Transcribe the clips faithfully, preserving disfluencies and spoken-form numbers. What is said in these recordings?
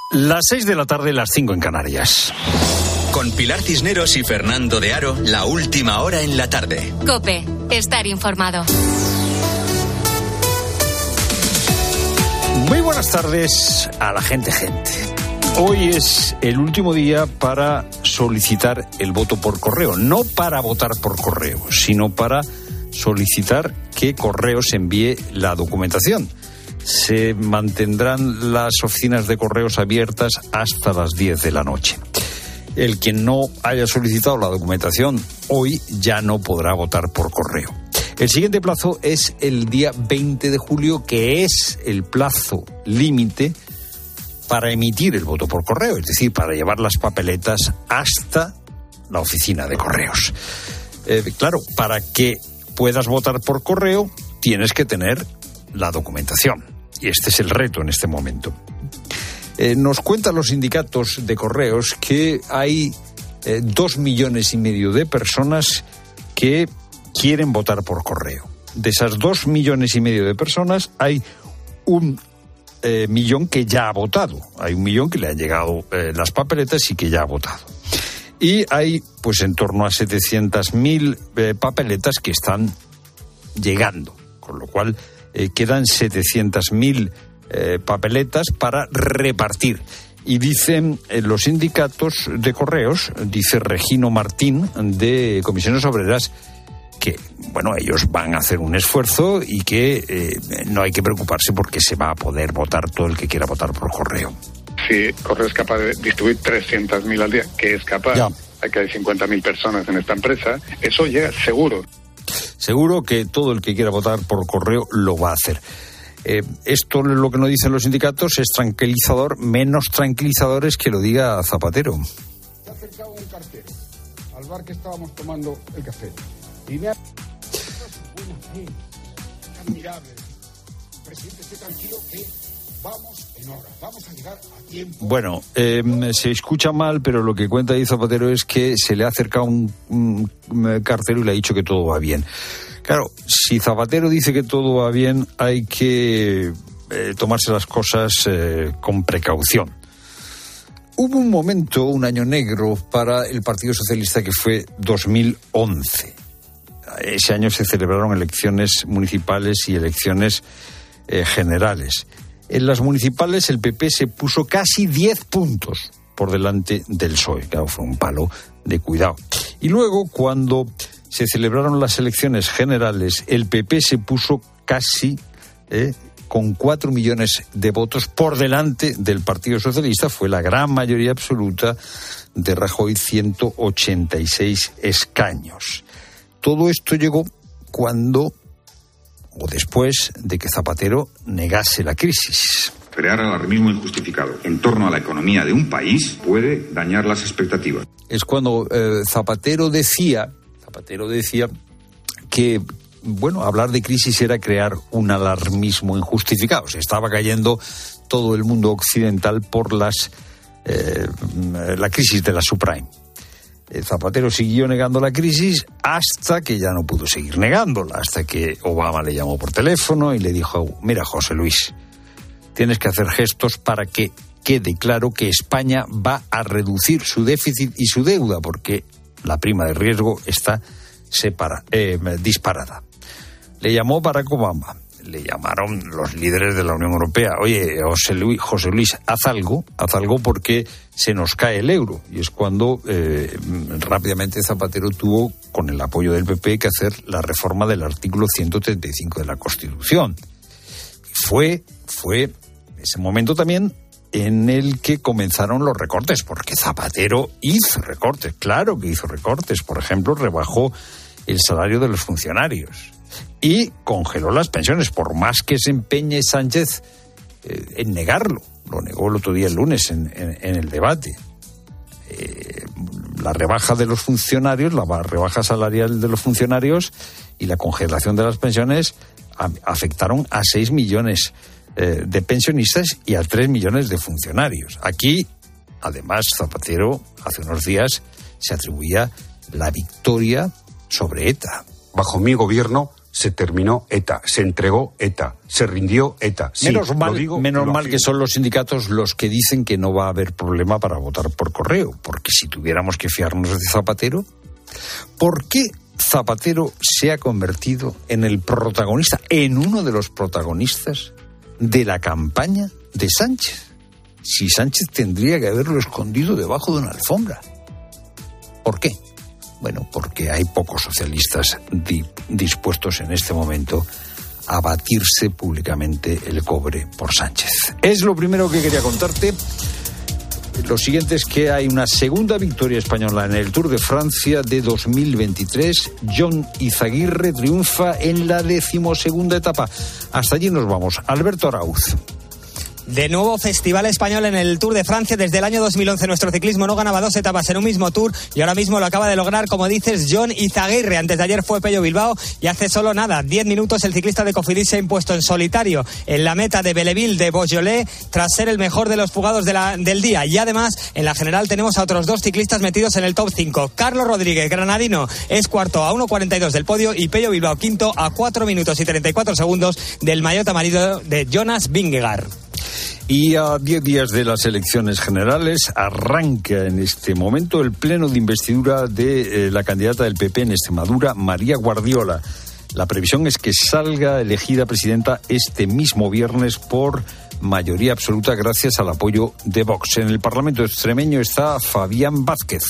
Las seis de la tarde, las cinco en Canarias. Con Pilar Cisneros y Fernando de Aro, la última hora en la tarde. COPE, estar informado. Muy buenas tardes a la gente, gente. Hoy es el último día para solicitar el voto por correo. No para votar por correo, sino para solicitar que Correos envíe la documentación. Se mantendrán las oficinas de correos abiertas hasta las diez de la noche. El que no haya solicitado la documentación hoy ya no podrá votar por correo. El siguiente plazo es el día veinte de julio, que es el plazo límite para emitir el voto por correo, es decir, para llevar las papeletas hasta la oficina de correos. Eh, claro, para que puedas votar por correo tienes que tener la documentación. Y este es el reto en este momento. Eh, nos cuentan los sindicatos de correos que hay eh, dos millones y medio de personas que quieren votar por correo. De esas dos millones y medio de personas hay un eh, millón que ya ha votado. Hay un millón que le han llegado eh, las papeletas y que ya ha votado. Y hay pues en torno a setecientas mil eh, papeletas que están llegando, con lo cual Eh, quedan setecientas mil eh, papeletas para repartir. Y dicen eh, los sindicatos de correos, dice Regino Martín de Comisiones Obreras, que bueno, ellos van a hacer un esfuerzo y que eh, no hay que preocuparse porque se va a poder votar todo el que quiera votar por correo. Si Correo es capaz de distribuir trescientas mil al día, que es capaz, ya. Aquí hay cincuenta mil personas en esta empresa, eso llega seguro. Seguro que todo el que quiera votar por correo lo va a hacer. Eh, esto lo que nos dicen los sindicatos es tranquilizador, menos tranquilizador es que lo diga Zapatero. Se ha acercado un cartero al bar que estábamos tomando el café y me ha... buena fe, admirable. Presidente, esté tranquilo que vamos en hora, vamos a llegar a tiempo. Bueno, eh, se escucha mal, pero lo que cuenta ahí Zapatero es que se le ha acercado un, un, un cartero y le ha dicho que todo va bien. Claro, si Zapatero dice que todo va bien, hay que eh, tomarse las cosas eh, con precaución. Hubo un momento, un año negro para el Partido Socialista que fue dos mil once. Ese año se celebraron elecciones municipales y elecciones eh, generales. En las municipales el P P se puso casi diez puntos por delante del P S O E. Claro, fue un palo de cuidado. Y luego, cuando se celebraron las elecciones generales, el P P se puso casi eh, con cuatro millones de votos por delante del Partido Socialista. Fue la gran mayoría absoluta de Rajoy, ciento ochenta y seis escaños. Todo esto llegó cuando... o después de que Zapatero negase la crisis. Crear alarmismo injustificado en torno a la economía de un país puede dañar las expectativas. Es cuando eh, Zapatero decía, Zapatero decía que, bueno, hablar de crisis era crear un alarmismo injustificado. Se estaba cayendo todo el mundo occidental por las eh, la crisis de la subprime. Zapatero siguió negando la crisis hasta que ya no pudo seguir negándola, hasta que Obama le llamó por teléfono y le dijo: mira, José Luis, tienes que hacer gestos para que quede claro que España va a reducir su déficit y su deuda, porque la prima de riesgo está separa, eh, disparada. Le llamó Barack Obama, le llamaron los líderes de la Unión Europea: oye, José Luis, José Luis, haz algo, haz algo porque se nos cae el euro. Y es cuando eh, rápidamente Zapatero tuvo, con el apoyo del P P, que hacer la reforma del artículo ciento treinta y cinco de la Constitución. Fue, fue ese momento también en el que comenzaron los recortes, porque Zapatero hizo recortes, claro que hizo recortes. Por ejemplo, rebajó el salario de los funcionarios y congeló las pensiones, por más que se empeñe Sánchez eh, en negarlo. Lo negó el otro día, el lunes, en, en, en el debate. Eh, la rebaja de los funcionarios, la rebaja salarial de los funcionarios y la congelación de las pensiones a, afectaron a seis millones eh, de pensionistas y a tres millones de funcionarios. Aquí, además, Zapatero, hace unos días, se atribuía la victoria sobre ETA. Bajo mi gobierno Se terminó ETA, se entregó ETA, se rindió ETA. Sí, menos mal, digo, menos mal afirmo. que son los sindicatos los que dicen que no va a haber problema para votar por correo, porque si tuviéramos que fiarnos de Zapatero, ¿por qué Zapatero se ha convertido en el protagonista, en uno de los protagonistas de la campaña de Sánchez? Si Sánchez tendría que haberlo escondido debajo de una alfombra. ¿Por qué? Bueno, porque hay pocos socialistas di- dispuestos en este momento a batirse públicamente el cobre por Sánchez. Es lo primero que quería contarte. Lo siguiente es que hay una segunda victoria española en el Tour de Francia de dos mil veintitrés. Jon Izaguirre triunfa en la decimosegunda etapa. Hasta allí nos vamos. Alberto Arauz. De nuevo festival español en el Tour de Francia. Desde el año dos mil once nuestro ciclismo no ganaba dos etapas en un mismo Tour y ahora mismo lo acaba de lograr, como dices, Jon Izaguirre. Antes de ayer fue Pello Bilbao y hace solo nada, diez minutos, el ciclista de Cofidis se ha impuesto en solitario en la meta de Belleville de Beaujolais tras ser el mejor de los fugados de la, del día. Y además, en la general tenemos a otros dos ciclistas metidos en el top cinco. Carlos Rodríguez, granadino, es cuarto a uno cuarenta y dos del podio y Pello Bilbao quinto a cuatro minutos y treinta y cuatro segundos del maillot amarillo de Jonas Vingegaard. Y a diez días de las elecciones generales arranca en este momento el pleno de investidura de eh, la candidata del P P en Extremadura, María Guardiola. La previsión es que salga elegida presidenta este mismo viernes por mayoría absoluta gracias al apoyo de Vox. En el Parlamento extremeño está Fabián Vázquez.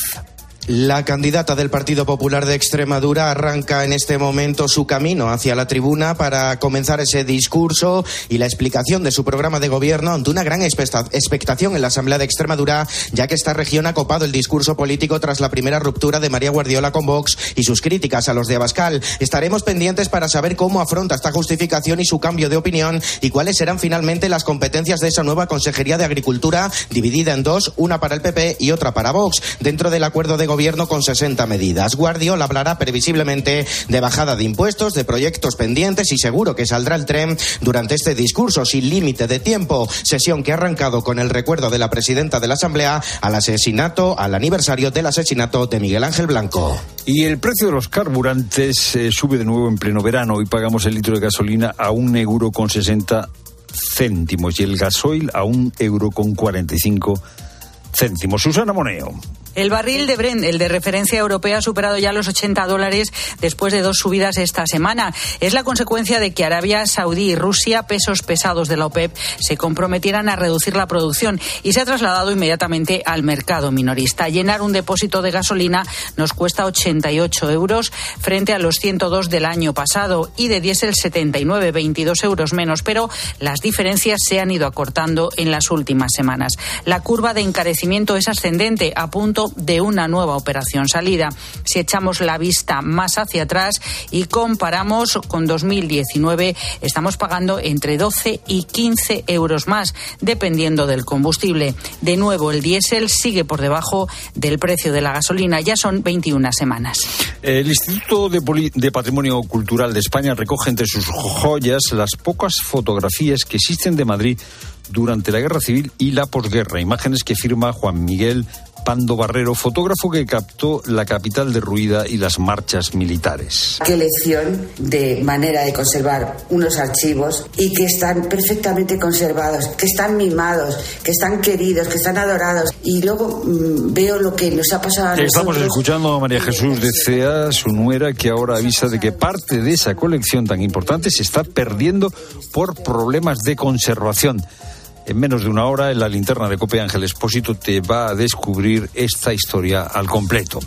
La candidata del Partido Popular de Extremadura arranca en este momento su camino hacia la tribuna para comenzar ese discurso y la explicación de su programa de gobierno ante una gran expectación en la Asamblea de Extremadura, ya que esta región ha copado el discurso político tras la primera ruptura de María Guardiola con Vox y sus críticas a los de Abascal. Estaremos pendientes para saber cómo afronta esta justificación y su cambio de opinión y cuáles serán finalmente las competencias de esa nueva Consejería de Agricultura, dividida en dos, una para el P P y otra para Vox, dentro del acuerdo de gobierno Gobierno con sesenta medidas. Guardiola hablará previsiblemente de bajada de impuestos, de proyectos pendientes y seguro que saldrá el tren durante este discurso sin límite de tiempo. Sesión que ha arrancado con el recuerdo de la presidenta de la Asamblea al asesinato, al aniversario del asesinato de Miguel Ángel Blanco. Y el precio de los carburantes eh, sube de nuevo en pleno verano. Hoy pagamos el litro de gasolina a un euro con sesenta céntimos y el gasoil a un euro con cuarenta y cinco céntimos. Susana Moneo. El barril de Brent, el de referencia europea, ha superado ya los ochenta dólares después de dos subidas esta semana. Es la consecuencia de que Arabia Saudí y Rusia, pesos pesados de la OPEP, se comprometieran a reducir la producción y se ha trasladado inmediatamente al mercado minorista. Llenar un depósito de gasolina nos cuesta ochenta y ocho euros frente a los ciento dos del año pasado y de diésel setenta y nueve, veintidós euros menos, pero las diferencias se han ido acortando en las últimas semanas. La curva de encarecimiento es ascendente, a punto de una nueva operación salida. Si echamos la vista más hacia atrás y comparamos con dos mil diecinueve, estamos pagando entre doce y quince euros más, dependiendo del combustible. De nuevo, el diésel sigue por debajo del precio de la gasolina. Ya son veintiuna semanas. El Instituto de, Poli- de Patrimonio Cultural de España recoge entre sus joyas las pocas fotografías que existen de Madrid durante la Guerra Civil y la posguerra. Imágenes que firma Juan Miguel Pando Barrero, fotógrafo que captó la capital derruida y las marchas militares. Qué lección de manera de conservar unos archivos y que están perfectamente conservados, que están mimados, que están queridos, que están adorados. Y luego mmm, veo lo que nos ha pasado a nosotros. Estamos escuchando a María Jesús de Cea, su nuera, que ahora avisa de que parte de esa colección tan importante se está perdiendo por problemas de conservación. En menos de una hora, en la linterna de COPE, Ángel Expósito te va a descubrir esta historia al completo.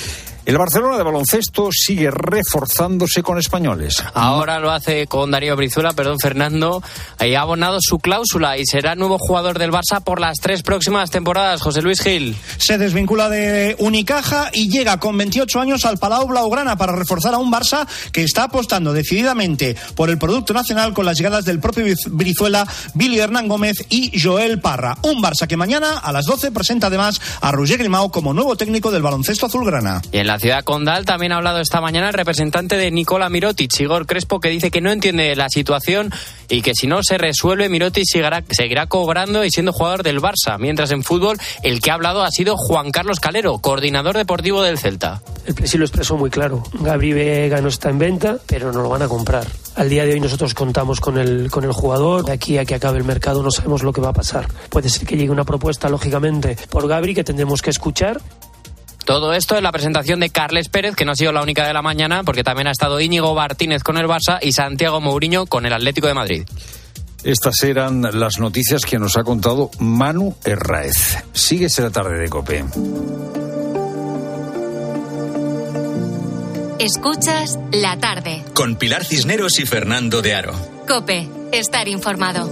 El Barcelona de baloncesto sigue reforzándose con españoles. Ahora lo hace con Darío Brizuela, perdón, Fernando. Ha abonado su cláusula y será nuevo jugador del Barça por las tres próximas temporadas. José Luis Gil. Se desvincula de Unicaja y llega con veintiocho años al Palau Blaugrana para reforzar a un Barça que está apostando decididamente por el producto nacional con las llegadas del propio Brizuela, Billy Hernán Gómez y Joel Parra. Un Barça que mañana a las doce presenta además a Roger Grimau como nuevo técnico del baloncesto azulgrana. Y en la ciudad condal también ha hablado esta mañana el representante de Nikola Mirotic, Igor Crespo, que dice que no entiende la situación y que si no se resuelve, Mirotic seguirá, seguirá cobrando y siendo jugador del Barça. Mientras en fútbol, el que ha hablado ha sido Juan Carlos Calero, coordinador deportivo del Celta. El Presi lo expresó muy claro. Gabri Vega no está en venta, pero no lo van a comprar. Al día de hoy nosotros contamos con el, con el jugador. De aquí a que acabe el mercado no sabemos lo que va a pasar. Puede ser que llegue una propuesta, lógicamente, por Gabri que tendremos que escuchar. Todo esto en la presentación de Carles Pérez, que no ha sido la única de la mañana, porque también ha estado Íñigo Martínez con el Barça y Santiago Mourinho con el Atlético de Madrid. Estas eran las noticias que nos ha contado Manu Herráez. Síguese la tarde de COPE. Escuchas La Tarde. Con Pilar Cisneros y Fernando de Aro. COPE, estar informado.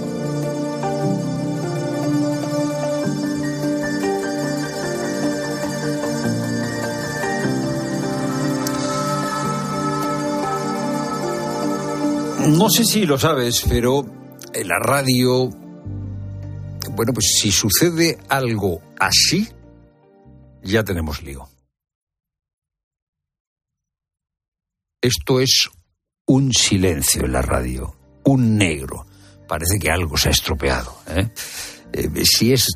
No sé si lo sabes, pero en la radio, bueno, pues si sucede algo así, ya tenemos lío. Esto es un silencio en la radio, un negro. Parece que algo se ha estropeado, ¿eh? Eh, si es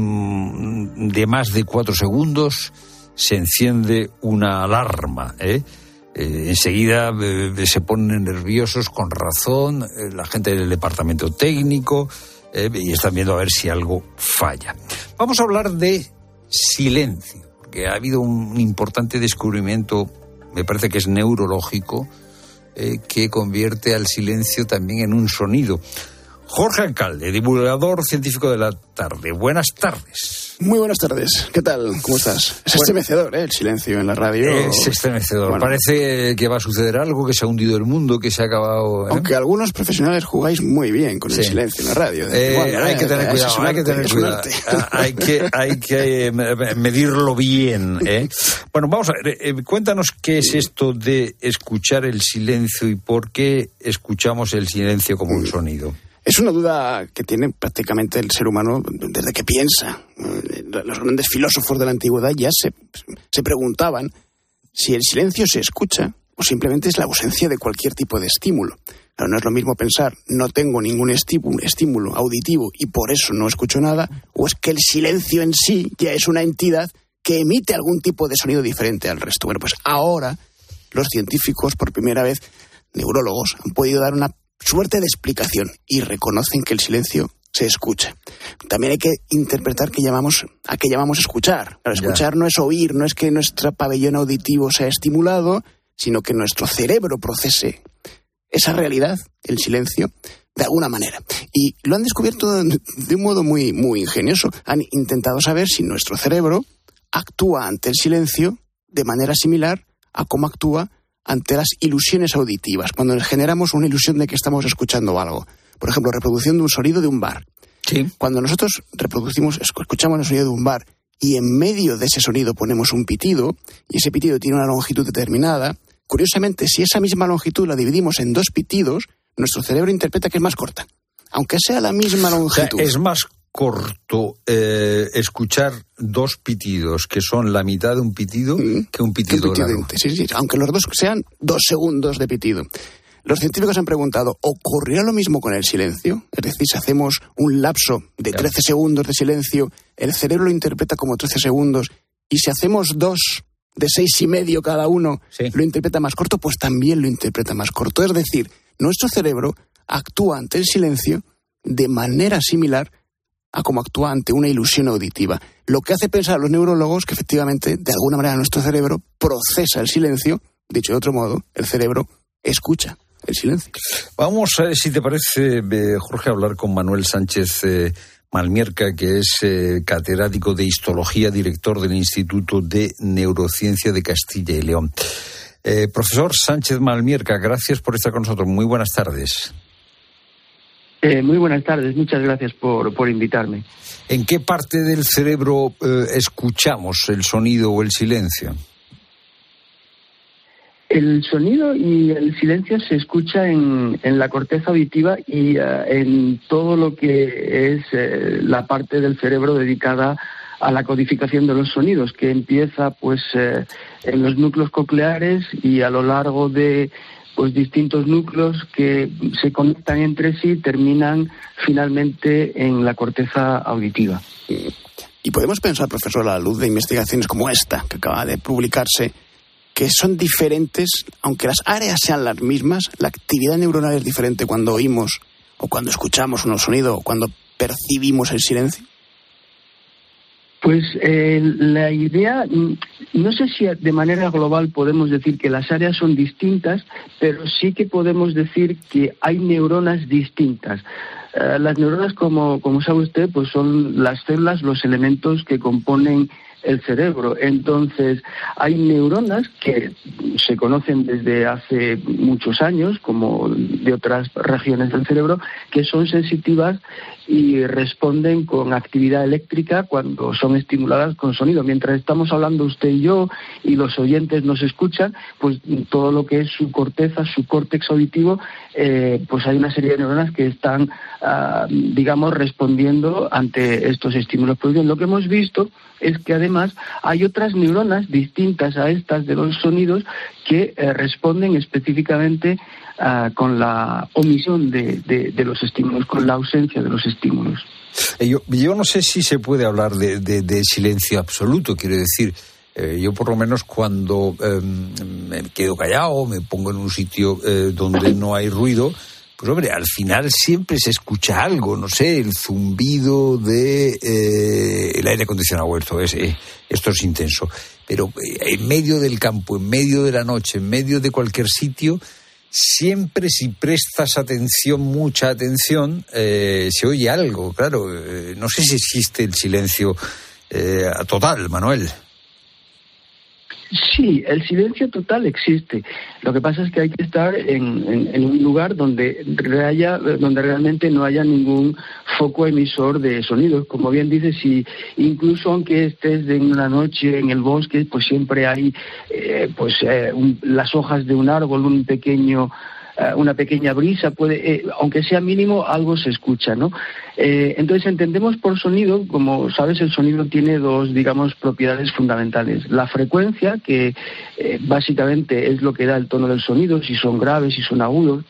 mmm, de más de cuatro segundos, se enciende una alarma, ¿eh? Eh, enseguida eh, se ponen nerviosos con razón eh, la gente del departamento técnico eh, y están viendo a ver si algo falla. Vamos a hablar de silencio, porque ha habido un importante descubrimiento, me parece que es neurológico, eh, que convierte al silencio también en un sonido. Jorge Alcalde, divulgador científico de La Tarde. Buenas tardes. Muy buenas tardes. ¿Qué tal? ¿Cómo estás? Es bueno, estremecedor, ¿eh? El silencio en la radio. Es estremecedor. Bueno. Parece que va a suceder algo, que se ha hundido el mundo, que se ha acabado... ¿eh? Aunque algunos profesionales jugáis muy bien con sí. el silencio en la radio. Eh, bueno, hay, eh, que tener cuidado, hay que tener cuidado. Hay que Hay que medirlo bien, ¿eh? Bueno, vamos a ver. Eh, cuéntanos qué es esto de escuchar el silencio y por qué escuchamos el silencio como un sonido. Es una duda que tiene prácticamente el ser humano desde que piensa. Los grandes filósofos de la antigüedad ya se, se preguntaban si el silencio se escucha o simplemente es la ausencia de cualquier tipo de estímulo. Claro, no es lo mismo pensar, no tengo ningún estímulo, estímulo auditivo y por eso no escucho nada, o es que el silencio en sí ya es una entidad que emite algún tipo de sonido diferente al resto. Bueno, pues ahora los científicos, por primera vez, neurólogos, han podido dar una suerte de explicación y reconocen que el silencio se escucha. También hay que interpretar qué llamamos, a qué llamamos escuchar. Claro, escuchar ya. No es oír, no es que nuestro pabellón auditivo sea estimulado, sino que nuestro cerebro procese esa realidad, el silencio, de alguna manera. Y lo han descubierto de un modo muy, muy ingenioso. Han intentado saber si nuestro cerebro actúa ante el silencio de manera similar a cómo actúa ante las ilusiones auditivas, cuando generamos una ilusión de que estamos escuchando algo. Por ejemplo, reproducción de un sonido de un bar. Sí. Cuando nosotros reproducimos, escuchamos el sonido de un bar y en medio de ese sonido ponemos un pitido, y ese pitido tiene una longitud determinada, curiosamente, si esa misma longitud la dividimos en dos pitidos, nuestro cerebro interpreta que es más corta, aunque sea la misma longitud. O sea, es más corto eh, escuchar dos pitidos que son la mitad de un pitido mm, que un pitido, un pitido largo. Sí, sí, aunque los dos sean dos segundos de pitido. Los científicos han preguntado, ¿ocurrirá lo mismo con el silencio? Es decir, si hacemos un lapso de trece segundos de silencio, el cerebro lo interpreta como trece segundos, y si hacemos dos de seis y medio cada uno, sí. lo interpreta más corto, pues también lo interpreta más corto. Es decir, nuestro cerebro actúa ante el silencio de manera similar a cómo actúa ante una ilusión auditiva. Lo que hace pensar a los neurólogos que efectivamente, de alguna manera, nuestro cerebro procesa el silencio, dicho de otro modo, el cerebro escucha el silencio. Vamos a ver si te parece, Jorge, hablar con Manuel Sánchez eh, Malmierca, que es eh, catedrático de Histología, director del Instituto de Neurociencia de Castilla y León. Eh, profesor Sánchez Malmierca, gracias por estar con nosotros. Muy buenas tardes. Eh, muy buenas tardes, muchas gracias por, por invitarme. ¿En qué parte del cerebro eh, escuchamos el sonido o el silencio? El sonido y el silencio se escucha en, en la corteza auditiva y uh, en todo lo que es eh, la parte del cerebro dedicada a la codificación de los sonidos, que empieza pues eh, en los núcleos cocleares y a lo largo de pues distintos núcleos que se conectan entre sí terminan finalmente en la corteza auditiva. Y podemos pensar, profesor, a la luz de investigaciones como esta, que acaba de publicarse, que son diferentes, aunque las áreas sean las mismas, la actividad neuronal es diferente cuando oímos o cuando escuchamos un sonido o cuando percibimos el silencio? Pues eh, la idea, no sé si de manera global podemos decir que las áreas son distintas, pero sí que podemos decir que hay neuronas distintas. Uh, las neuronas, como, como sabe usted, pues son las células, los elementos que componen el cerebro. Entonces, hay neuronas que se conocen desde hace muchos años, como de otras regiones del cerebro, que son sensitivas y responden con actividad eléctrica cuando son estimuladas con sonido. Mientras estamos hablando usted y yo y los oyentes nos escuchan, pues todo lo que es su corteza, su córtex auditivo, eh, pues hay una serie de neuronas que están, uh, digamos, respondiendo ante estos estímulos. Pues bien, lo que hemos visto es que además hay otras neuronas distintas a estas de los sonidos que eh, responden específicamente uh, con la omisión de, de, de los estímulos, con la ausencia de los estímulos. Yo, yo no sé si se puede hablar de, de, de silencio absoluto, quiero decir, eh, yo por lo menos cuando eh, me quedo callado, me pongo en un sitio eh, donde no hay ruido, pues hombre, al final siempre se escucha algo, no sé, el zumbido de eh, el aire acondicionado, esto es, eh, esto es intenso. Pero eh, en medio del campo, en medio de la noche, en medio de cualquier sitio, siempre si prestas atención, mucha atención, eh, se oye algo, claro. Eh, no sé si existe el silencio eh, total, Manuel. Sí, el silencio total existe. Lo que pasa es que hay que estar en, en, en un lugar donde, haya, donde realmente no haya ningún foco emisor de sonidos. Como bien dices, si incluso aunque estés en una noche en el bosque, pues siempre hay eh, pues eh, un, las hojas de un árbol, un pequeño... una pequeña brisa, puede, eh, aunque sea mínimo, algo se escucha, ¿no? Eh, entonces entendemos por sonido, como sabes, el sonido tiene dos, digamos, propiedades fundamentales. La frecuencia, que eh, básicamente es lo que da el tono del sonido, si son graves, si son agudos,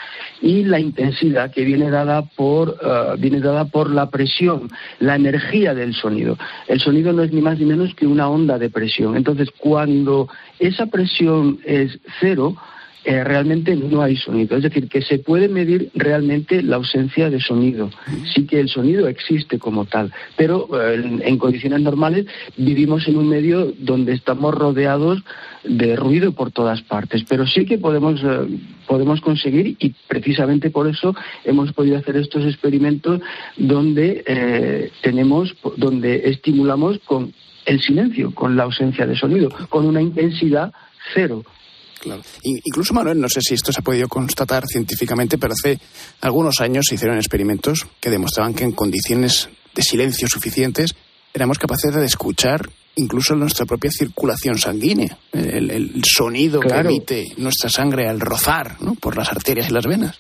y la intensidad, que viene dada por uh, viene dada por la presión, la energía del sonido. El sonido no es ni más ni menos que una onda de presión. Entonces, cuando esa presión es cero, Eh, realmente no hay sonido, es decir, que se puede medir realmente la ausencia de sonido. Sí que el sonido existe como tal, pero eh, en, en condiciones normales vivimos en un medio donde estamos rodeados de ruido por todas partes, pero sí que podemos, eh, podemos conseguir, y precisamente por eso hemos podido hacer estos experimentos donde eh, tenemos, donde estimulamos con el silencio, con la ausencia de sonido, con una intensidad cero. Claro. Incluso, Manuel, no sé si esto se ha podido constatar científicamente, pero hace algunos años se hicieron experimentos que demostraban que en condiciones de silencio suficientes éramos capaces de escuchar incluso nuestra propia circulación sanguínea, el, el sonido claro. que emite nuestra sangre al rozar, ¿no?, por las arterias y las venas.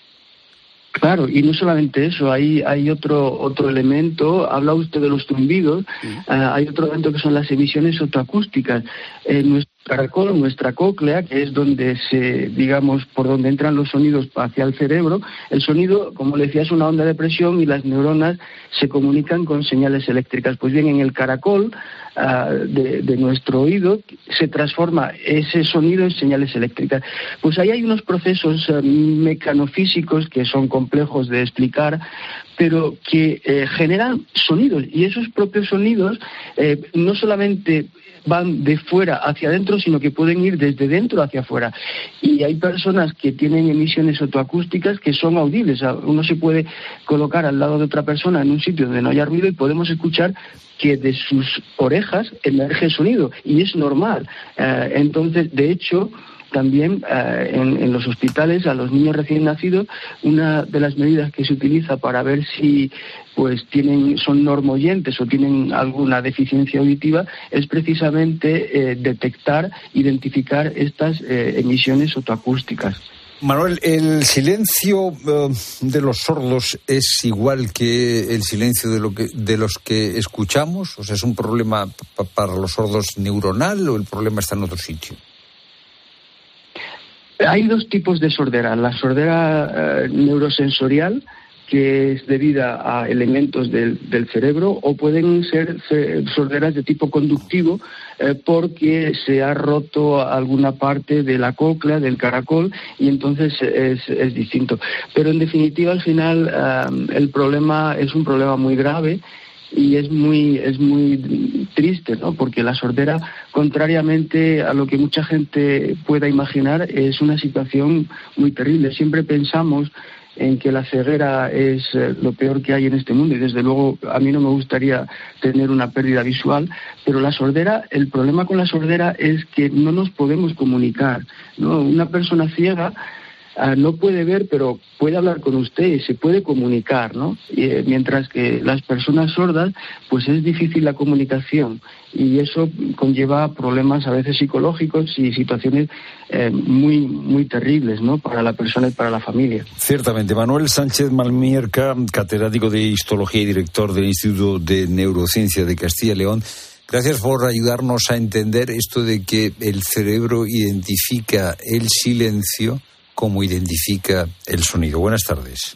Claro, y no solamente eso, hay hay otro otro elemento. Habla usted de los zumbidos, sí. uh, hay otro elemento que son las emisiones fotoacústicas. Eh, nuestro caracol, nuestra cóclea, que es donde se, digamos, por donde entran los sonidos hacia el cerebro, el sonido, como le decía, es una onda de presión y las neuronas se comunican con señales eléctricas. Pues bien, en el caracol uh, de, de nuestro oído se transforma ese sonido en señales eléctricas. Pues ahí hay unos procesos uh, mecanofísicos que son complejos de explicar, pero que eh, generan sonidos, y esos propios sonidos eh, no solamente van de fuera hacia adentro, sino que pueden ir desde dentro hacia afuera. Y hay personas que tienen emisiones fotoacústicas que son audibles. Uno se puede colocar al lado de otra persona en un sitio donde no haya ruido y podemos escuchar que de sus orejas emerge sonido, y es normal. Eh, entonces, de hecho, también eh, en, en los hospitales a los niños recién nacidos, una de las medidas que se utiliza para ver si pues tienen son normoyentes o tienen alguna deficiencia auditiva es precisamente eh, detectar, identificar estas eh, emisiones fotoacústicas. Manuel, ¿el silencio uh, de los sordos es igual que el silencio de, lo que, de los que escuchamos? O sea, ¿es un problema p- para los sordos neuronal o el problema está en otro sitio? Hay dos tipos de sordera. La sordera eh, neurosensorial, que es debida a elementos del, del cerebro, o pueden ser sorderas de tipo conductivo eh, porque se ha roto alguna parte de la cóclea, del caracol, y entonces es, es distinto. Pero en definitiva, al final, eh, el problema es un problema muy grave. Y es muy es muy triste, ¿no? Porque la sordera, contrariamente a lo que mucha gente pueda imaginar, es una situación muy terrible. Siempre pensamos en que la ceguera es lo peor que hay en este mundo, y desde luego a mí no me gustaría tener una pérdida visual, pero la sordera, el problema con la sordera es que no nos podemos comunicar, ¿no? Una persona ciega Uh, no puede ver, pero puede hablar con usted y se puede comunicar, ¿no? Y, eh, mientras que las personas sordas, pues es difícil la comunicación, y eso conlleva problemas a veces psicológicos y situaciones eh, muy muy terribles, ¿no? Para la persona y para la familia. Ciertamente. Manuel Sánchez Malmierca, catedrático de Histología y director del Instituto de Neurociencia de Castilla y León, gracias por ayudarnos a entender esto de que el cerebro identifica el silencio como identifica el sonido. Buenas tardes.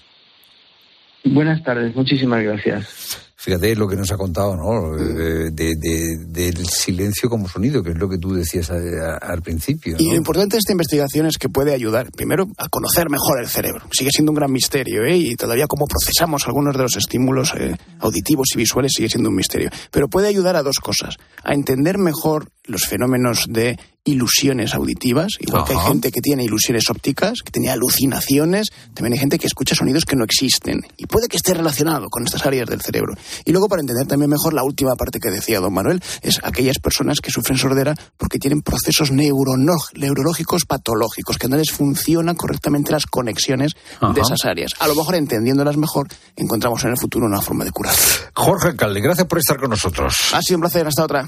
Buenas tardes, muchísimas gracias. Fíjate lo que nos ha contado, ¿no? De, de, de, del silencio como sonido, que es lo que tú decías a, a, al principio, ¿no? Y lo importante de esta investigación es que puede ayudar, primero, a conocer mejor el cerebro. Sigue siendo un gran misterio, ¿eh? Y todavía cómo procesamos algunos de los estímulos eh, auditivos y visuales sigue siendo un misterio. Pero puede ayudar a dos cosas: a entender mejor los fenómenos de ilusiones auditivas, igual Ajá. que hay gente que tiene ilusiones ópticas, que tiene alucinaciones, también hay gente que escucha sonidos que no existen, y puede que esté relacionado con estas áreas del cerebro. Y luego, para entender también mejor la última parte que decía don Manuel, es aquellas personas que sufren sordera porque tienen procesos neurono- neurológicos patológicos, que no les funcionan correctamente las conexiones Ajá. de esas áreas. A lo mejor, entendiéndolas mejor, encontramos en el futuro una forma de curar. Jorge Alcalde, gracias por estar con nosotros. Ha sido un placer, hasta otra.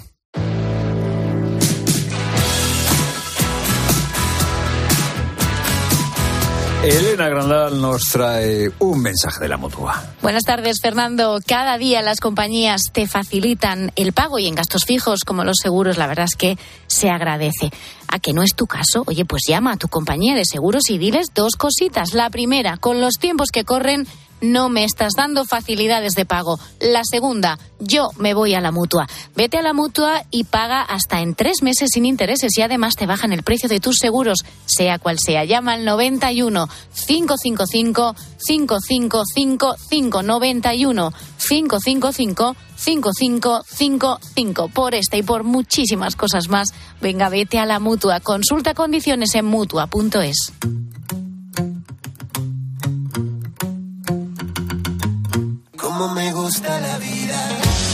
Elena Grandal nos trae un mensaje de la Mutua. Buenas tardes, Fernando. Cada día las compañías te facilitan el pago, y en gastos fijos como los seguros, la verdad es que se agradece. ¿A que no es tu caso? Oye, pues llama a tu compañía de seguros y diles dos cositas. La primera, con los tiempos que corren, no me estás dando facilidades de pago. La segunda, yo me voy a la Mutua. Vete a la Mutua y paga hasta en tres meses sin intereses, y además te bajan el precio de tus seguros, sea cual sea. Llama al noventa y uno, cinco cinco cinco, cinco cinco cinco cinco, noventa y uno, cinco cinco cinco, cinco cinco cinco cinco. Por esta y por muchísimas cosas más, venga, vete a la Mutua. Consulta condiciones en mutua punto es. Como me gusta la vida,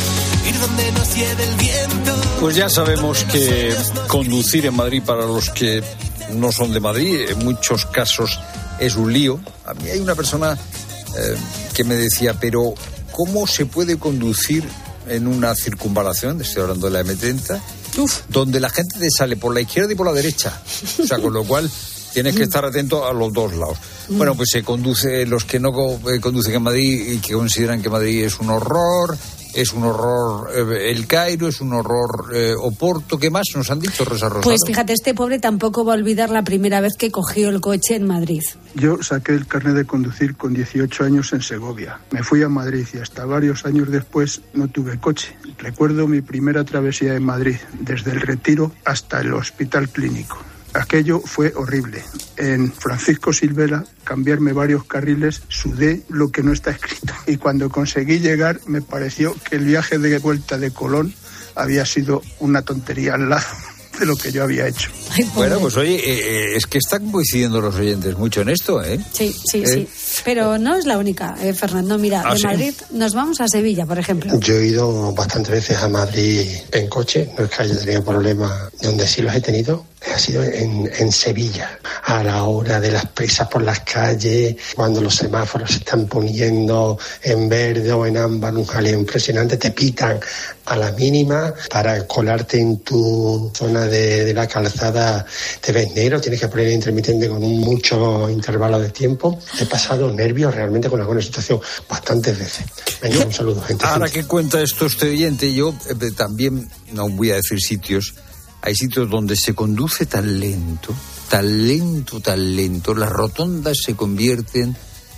ir donde nos lleve el viento. Pues ya sabemos que conducir en Madrid, para los que no son de Madrid, en muchos casos es un lío. A mí hay una persona eh, que me decía, pero ¿cómo se puede conducir en una circunvalación? Estoy hablando de la eme treinta, Uf. donde la gente te sale por la izquierda y por la derecha. O sea, con lo cual tienes que estar atento a los dos lados. Bueno, pues se conduce, los que no conducen en Madrid y que consideran que Madrid es un horror, es un horror eh, el Cairo, es un horror eh, Oporto. ¿Qué más nos han dicho, Rosa Rosado? Pues fíjate, este pobre tampoco va a olvidar la primera vez que cogió el coche en Madrid. Yo saqué el carnet de conducir con dieciocho años en Segovia. Me fui a Madrid y hasta varios años después no tuve coche. Recuerdo mi primera travesía en Madrid, desde el Retiro hasta el Hospital Clínico. Aquello fue horrible. En Francisco Silvela, cambiarme varios carriles, sudé lo que no está escrito. Y cuando conseguí llegar, me pareció que el viaje de vuelta de Colón había sido una tontería al lado de lo que yo había hecho. Ay, bueno, pues oye, eh, es que están coincidiendo los oyentes mucho en esto, ¿eh? Sí, sí, ¿Eh? sí. Pero no es la única, eh, Fernando. Mira, ¿Ah, de Madrid sí? nos vamos a Sevilla, por ejemplo. Yo he ido bastantes veces a Madrid en coche. No es que haya tenido problemas. Donde sí los he tenido ha sido en, en Sevilla. A la hora de las prisas por las calles, cuando los semáforos se están poniendo en verde o en ámbar, un jaleo impresionante, te pitan a la mínima para colarte en tu zona de, de la calzada. Te ves negro, tienes que poner intermitente con un mucho intervalo de tiempo. He pasado nervios realmente con alguna situación bastantes veces. Venga, un saludo, gente. Ahora gente. que cuenta esto este oyente, yo eh, también, no voy a decir sitios, hay sitios donde se conduce tan lento, tan lento, tan lento, las rotondas se convierten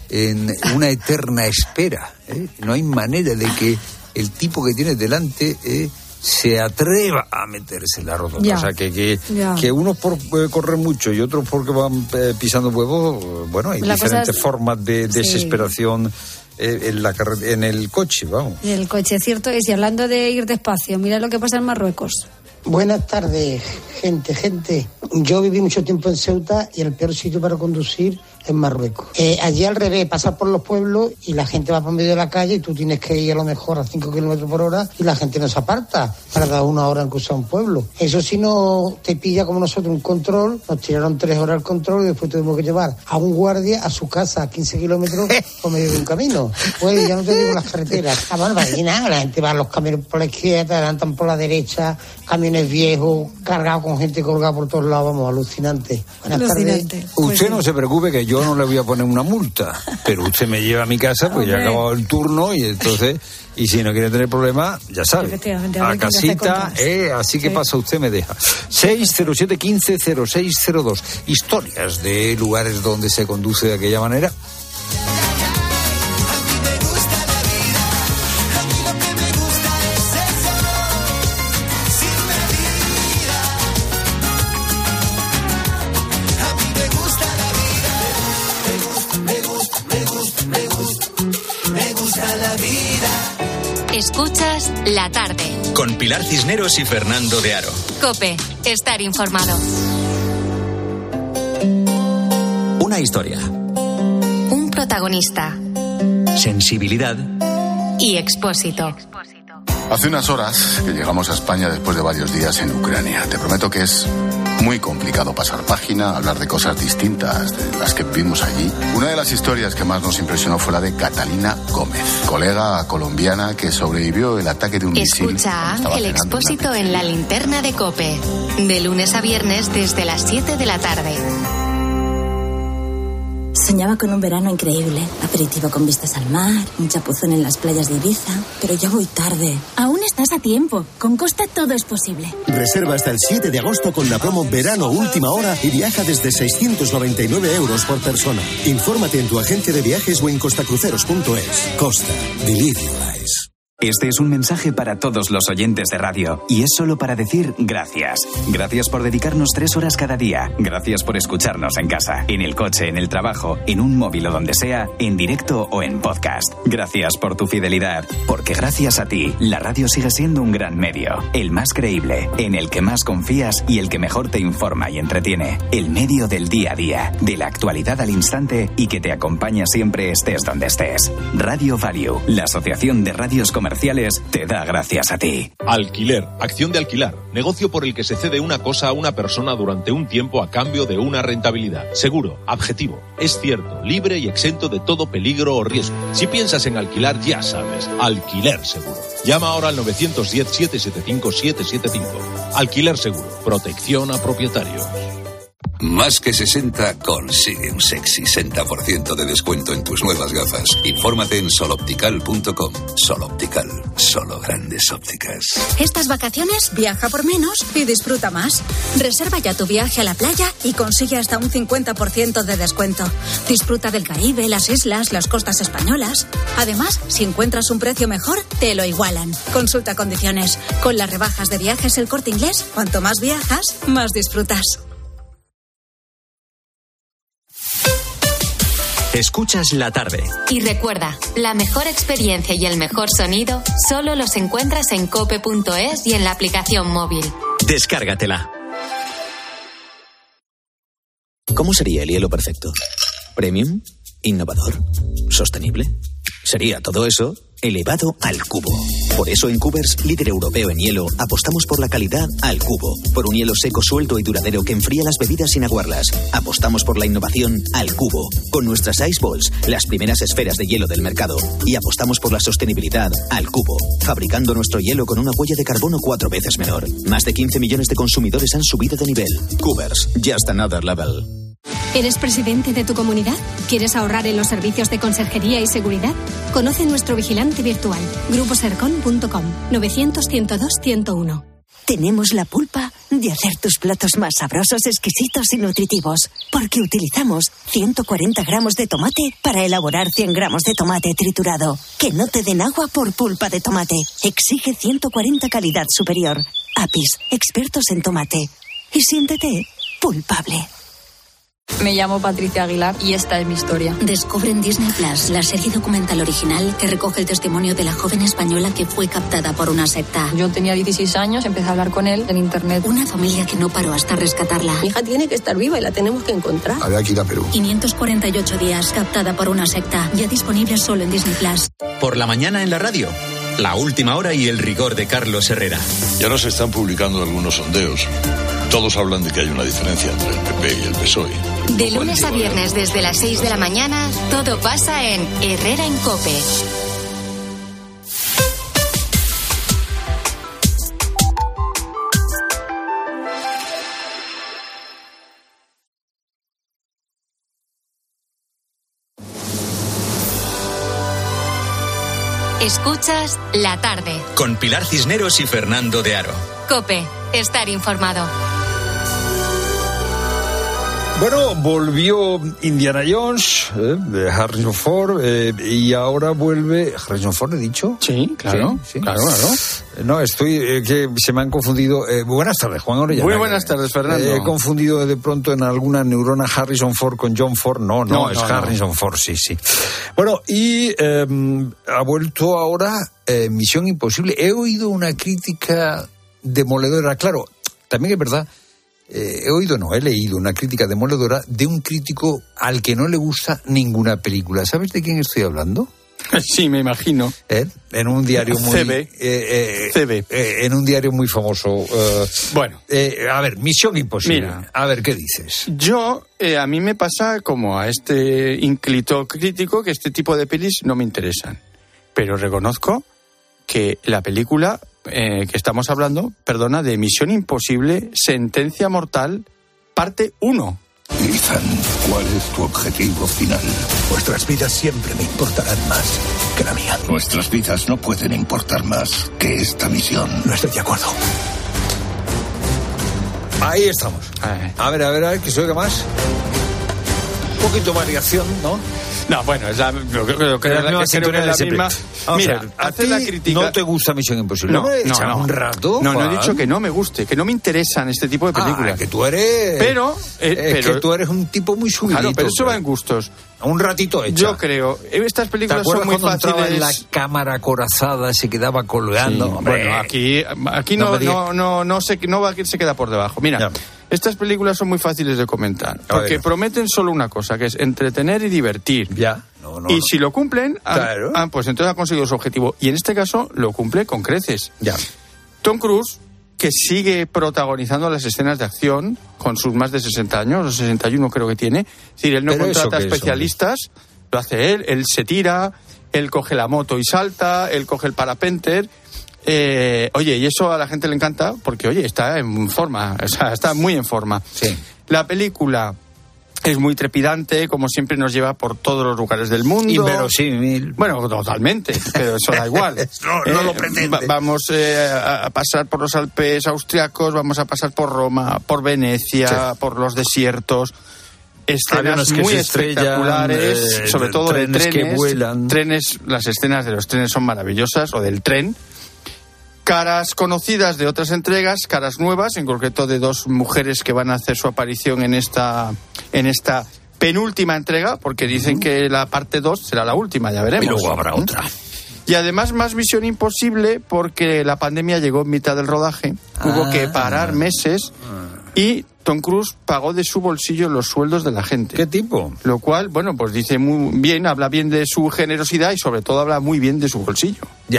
en una eterna espera. ¿eh? No hay manera de que el tipo que tienes delante eh, se atreva a meterse en la rotonda. Ya. O sea, que, que, Ya. que unos por eh, correr mucho y otros porque van eh, pisando huevos, bueno, hay La diferentes cosa es- formas de Sí. desesperación eh, en, la carre- en el coche, vamos. El coche, cierto es. Y hablando de ir despacio, mira lo que pasa en Marruecos. Buenas tardes, gente, gente. Yo viví mucho tiempo en Ceuta y el peor sitio para conducir es Marruecos. Eh, allí al revés, pasas por los pueblos y la gente va por medio de la calle y tú tienes que ir a lo mejor a cinco kilómetros por hora y la gente no se aparta para dar una hora en cruzar un pueblo. Eso si no te pilla como nosotros un control, nos tiraron tres horas el control y después tuvimos que llevar a un guardia a su casa a quince kilómetros por medio de un camino. Pues ya no te digo las carreteras. Ah, bueno, para nada, la gente va a los camiones por la izquierda, te adelantan por la derecha, camiones viejos, cargados con gente colgada por todos lados, vamos, alucinante. Buenas Alucinante. tardes. Usted no se preocupe que yo no le voy a poner una multa, pero usted me lleva a mi casa, pues ya ha Hombre. acabado el turno y entonces, y si no quiere tener problemas, ya sabe, Efectivamente, a a ver qué hace casita, contas. eh, así que Sí. pasa usted, me deja. seis cero siete, quince cero seis cero dos. Historias de lugares donde se conduce de aquella manera. Escuchas La Tarde. Con Pilar Cisneros y Fernando de Aro. COPE. Estar informado. Una historia. Un protagonista. Sensibilidad. Y Expósito. Hace unas horas que llegamos a España después de varios días en Ucrania. Te prometo que es muy complicado pasar página, hablar de cosas distintas de las que vivimos allí. Una de las historias que más nos impresionó fue la de Catalina Gómez, colega colombiana que sobrevivió el ataque de un misil. Escucha a cuando estaba Ángel cenando en una Expósito en la linterna de COPE. De lunes a viernes desde las siete de la tarde. Soñaba con un verano increíble, aperitivo con vistas al mar, un chapuzón en las playas de Ibiza, pero ya voy tarde. Aún estás a tiempo. Con Costa todo es posible. Reserva hasta el siete de agosto con la promo Verano Última Hora y viaja desde seiscientos noventa y nueve euros por persona. Infórmate en tu agencia de viajes o en costacruceros punto es. Costa. Believe your eyes. Este es un mensaje para todos los oyentes de radio y es solo para decir gracias. Gracias por dedicarnos tres horas cada día. Gracias por escucharnos en casa, en el coche, en el trabajo, en un móvil o donde sea, en directo o en podcast. Gracias por tu fidelidad, porque gracias a ti, la radio sigue siendo un gran medio. El más creíble, en el que más confías y el que mejor te informa y entretiene. El medio del día a día, de la actualidad al instante y que te acompaña siempre estés donde estés. Radio Value, la asociación de radios comerciales, te da gracias a ti. Alquiler, acción de alquilar, negocio por el que se cede una cosa a una persona durante un tiempo a cambio de una rentabilidad. Seguro, objetivo, es cierto, libre y exento de todo peligro o riesgo. Si piensas en alquilar, ya sabes, Alquiler Seguro. Llama ahora al nueve uno cero, siete siete cinco, siete siete cinco. Alquiler Seguro, protección a propietarios. Más que sesenta consigue un sexy sesenta por ciento de descuento en tus nuevas gafas. Infórmate en soloptical punto com. Soloptical, solo grandes ópticas. Estas vacaciones viaja por menos y disfruta más. Reserva ya tu viaje a la playa y consigue hasta un cincuenta por ciento de descuento. Disfruta del Caribe, las islas, las costas españolas. Además, si encuentras un precio mejor, te lo igualan. Consulta condiciones. Con las rebajas de Viajes El Corte Inglés, cuanto más viajas, más disfrutas. Escuchas La Tarde. Y recuerda, la mejor experiencia y el mejor sonido solo los encuentras en cope punto es y en la aplicación móvil. Descárgatela. ¿Cómo sería el hielo perfecto? ¿Premium? ¿Innovador? ¿Sostenible? Sería todo eso elevado al cubo. Por eso en Cubers, líder europeo en hielo, apostamos por la calidad al cubo. Por un hielo seco, suelto y duradero que enfría las bebidas sin aguarlas. Apostamos por la innovación al cubo. Con nuestras Ice Balls, las primeras esferas de hielo del mercado. Y apostamos por la sostenibilidad al cubo. Fabricando nuestro hielo con una huella de carbono cuatro veces menor. Más de quince millones de consumidores han subido de nivel. Cubers, just another level. ¿Eres presidente de tu comunidad? ¿Quieres ahorrar en los servicios de conserjería y seguridad? Conoce nuestro vigilante virtual, grupo sercon punto com, novecientos, ciento dos, ciento uno. tenemos la pulpa de hacer tus platos más sabrosos, exquisitos y nutritivos. Porque utilizamos ciento cuarenta gramos de tomate para elaborar cien gramos de tomate triturado. Que no te den agua por pulpa de tomate. Exige ciento cuarenta calidad superior. Apis, expertos en tomate. Y siéntete pulpable. Me llamo Patricia Aguilar y esta es mi historia. Descubre en Disney Plus la serie documental original que recoge el testimonio de la joven española que fue captada por una secta. Yo tenía dieciséis años, empecé a hablar con él en internet. Una familia que no paró hasta rescatarla. Mi hija tiene que estar viva y la tenemos que encontrar. Había que ir a Perú. quinientos cuarenta y ocho días captada por una secta. Ya disponible solo en Disney Plus. Por la mañana en la radio. La última hora y el rigor de Carlos Herrera. Ya nos están publicando algunos sondeos. Todos hablan de que hay una diferencia entre el P P y el P S O E. De lunes a viernes desde las seis de la mañana, todo pasa en Herrera en COPE. Escuchas La Tarde. Con Pilar Cisneros y Fernando de Aro. COPE, estar informado. Bueno, volvió Indiana Jones, eh, de Harrison Ford, eh, y ahora vuelve... ¿Harrison Ford he dicho? Sí, claro, sí, sí. claro, claro. No, estoy... Eh, que se me han confundido... Eh, buenas tardes, Juan Orellana. Muy buenas tardes, Fernando. Eh, he confundido de pronto en alguna neurona Harrison Ford con John Ford. No, no, No, es no, Harrison no. Ford, sí, sí. Bueno, y eh, ha vuelto ahora eh, Misión Imposible. He oído una crítica demoledora. Claro, también es verdad... Eh, he oído, no, he leído una crítica demoledora de un crítico al que no le gusta ninguna película. ¿Sabes de quién estoy hablando? Sí, me imagino. ¿Eh? En un diario muy... C B. Eh, eh, C B. Eh, en un diario muy famoso. Eh, bueno. Eh, a ver, Misión Imposible. Mira. A ver, ¿qué dices? Yo, eh, a mí me pasa como a este ínclito crítico que este tipo de pelis no me interesan. Pero reconozco que la película... Eh, que estamos hablando, perdona, de Misión Imposible, Sentencia Mortal, parte uno. Ethan, ¿cuál es tu objetivo final? Vuestras vidas siempre me importarán más que la mía. Nuestras vidas no pueden importar más que esta misión. No estoy de acuerdo. Ahí estamos. A ver, a ver, a ver, que se oiga más. Un poquito de variación, ¿no? No, bueno, es la, yo creo, creo que la, la, misma que creo que es la misma. Mira, ¿a hace ti la crítica. no te gusta Misión Imposible? No, no, no. un rato, no, no he Juan. dicho que no me guste, que no me interesan este tipo de películas. Ah, que tú eres... Pero... Eh, es pero que tú eres un tipo muy subidito. Claro, pero eso va en gustos. Un ratito hecho. Yo creo. Estas películas ¿Te son muy cuando fáciles. En la cámara acorazada se quedaba colgando. Sí, bueno, aquí, aquí no, no, no, no, no, se, no va, se queda por debajo. Mira, ya. Estas películas son muy fáciles de comentar. Porque prometen solo una cosa, que es entretener y divertir. Ya. No, no, y no. si lo cumplen, claro. ah, pues entonces ha conseguido su objetivo. Y en este caso lo cumple con creces. Ya. Tom Cruise, que sigue protagonizando las escenas de acción con sus más de sesenta años, o sesenta y uno creo que tiene. Es decir, él no Pero contrata eso, especialistas, eso, lo hace él, él se tira, él coge la moto y salta, él coge el parapenter. Eh, oye, y eso a la gente le encanta porque, oye, está en forma, o sea, está muy en forma. Sí. La película es muy trepidante, como siempre nos lleva por todos los lugares del mundo. Inverosímil. Bueno, totalmente, pero eso da igual. no, no eh, lo pretende. Va, vamos eh, a pasar por los Alpes austriacos, vamos a pasar por Roma, por Venecia, sí. por los desiertos. Escenas muy espectaculares, eh, sobre todo trenes de trenes. que vuelan. Trenes, las escenas de los trenes son maravillosas, o del tren. Caras conocidas de otras entregas, caras nuevas, en concreto de dos mujeres que van a hacer su aparición en esta, en esta penúltima entrega, porque dicen uh-huh. que la parte dos será la última, ya veremos. Y luego habrá otra. Y además más Misión Imposible porque la pandemia llegó en mitad del rodaje, ah. hubo que parar meses y Tom Cruise pagó de su bolsillo los sueldos de la gente. ¿Qué tipo? Lo cual, bueno, pues dice muy bien, habla bien de su generosidad y sobre todo habla muy bien de su bolsillo. Ya.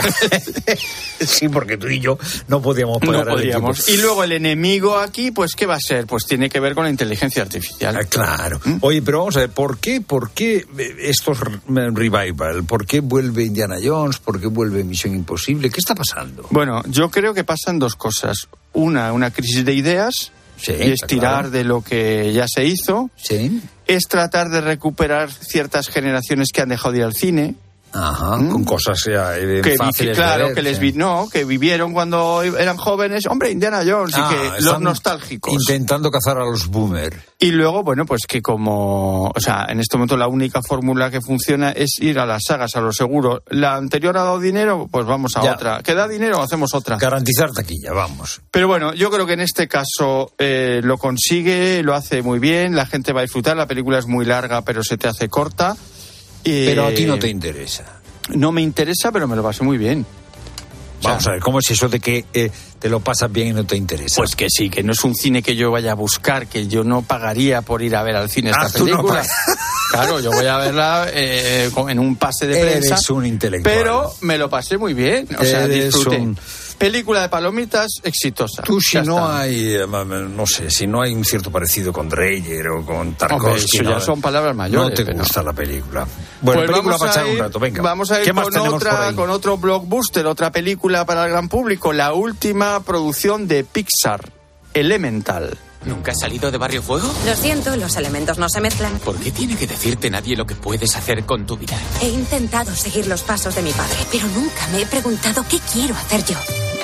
Sí, porque tú y yo no podíamos pagar No podíamos. Y luego el enemigo aquí, pues ¿qué va a ser? Pues tiene que ver con la inteligencia artificial. Ah, claro. ¿Mm? Oye, pero vamos a ver, ¿por qué, por qué estos revival? ¿Por qué vuelve Indiana Jones? ¿Por qué vuelve Misión Imposible? ¿Qué está pasando? Bueno, yo creo que pasan dos cosas. Una, una crisis de ideas. Sí, y es tirar claro. de lo que ya se hizo. Sí. Es tratar de recuperar ciertas generaciones que han dejado de ir al cine. Ajá, ¿Mm? Con cosas ya eh, que fáciles vi, claro, de ver, que les sí. vi, no, que vivieron cuando eran jóvenes. Hombre, Indiana Jones, ah, y que los nostálgicos. Intentando cazar a los boomers. Y luego, bueno, pues que como, o sea, en este momento la única fórmula que funciona es ir a las sagas, a lo seguro. La anterior ha dado dinero, pues vamos a ya. otra. ¿Que da dinero? Hacemos otra. Garantizar taquilla, vamos. Pero bueno, yo creo que en este caso eh, lo consigue, lo hace muy bien, la gente va a disfrutar, la película es muy larga, pero se te hace corta. Eh, pero a ti no te interesa. No me interesa, pero me lo pasé muy bien. Vamos o sea, a ver, ¿cómo es eso de que eh, te lo pasas bien y no te interesa? Pues que sí, que no es un cine que yo vaya a buscar, que yo no pagaría por ir a ver al cine esta ah, película. No claro, yo voy a verla eh, en un pase de prensa. Eres un intelectual. Pero me lo pasé muy bien, o sea, Eres disfruté. Un... Película de palomitas exitosa. Tú si ya no está. hay, no sé, si no hay un cierto parecido con Dreyer o con Tarkovsky. Eso ya son palabras mayores. No te pero... gusta la película. Bueno, pues película para echar ir, un rato, venga. Vamos a ir ¿Qué más con, tenemos otra, por ahí? con otro blockbuster, otra película para el gran público, la última producción de Pixar, Elemental. ¿Nunca has salido de Barrio Fuego? Lo siento, los elementos no se mezclan. ¿Por qué tiene que decirte nadie lo que puedes hacer con tu vida? He intentado seguir los pasos de mi padre, pero nunca me he preguntado qué quiero hacer yo.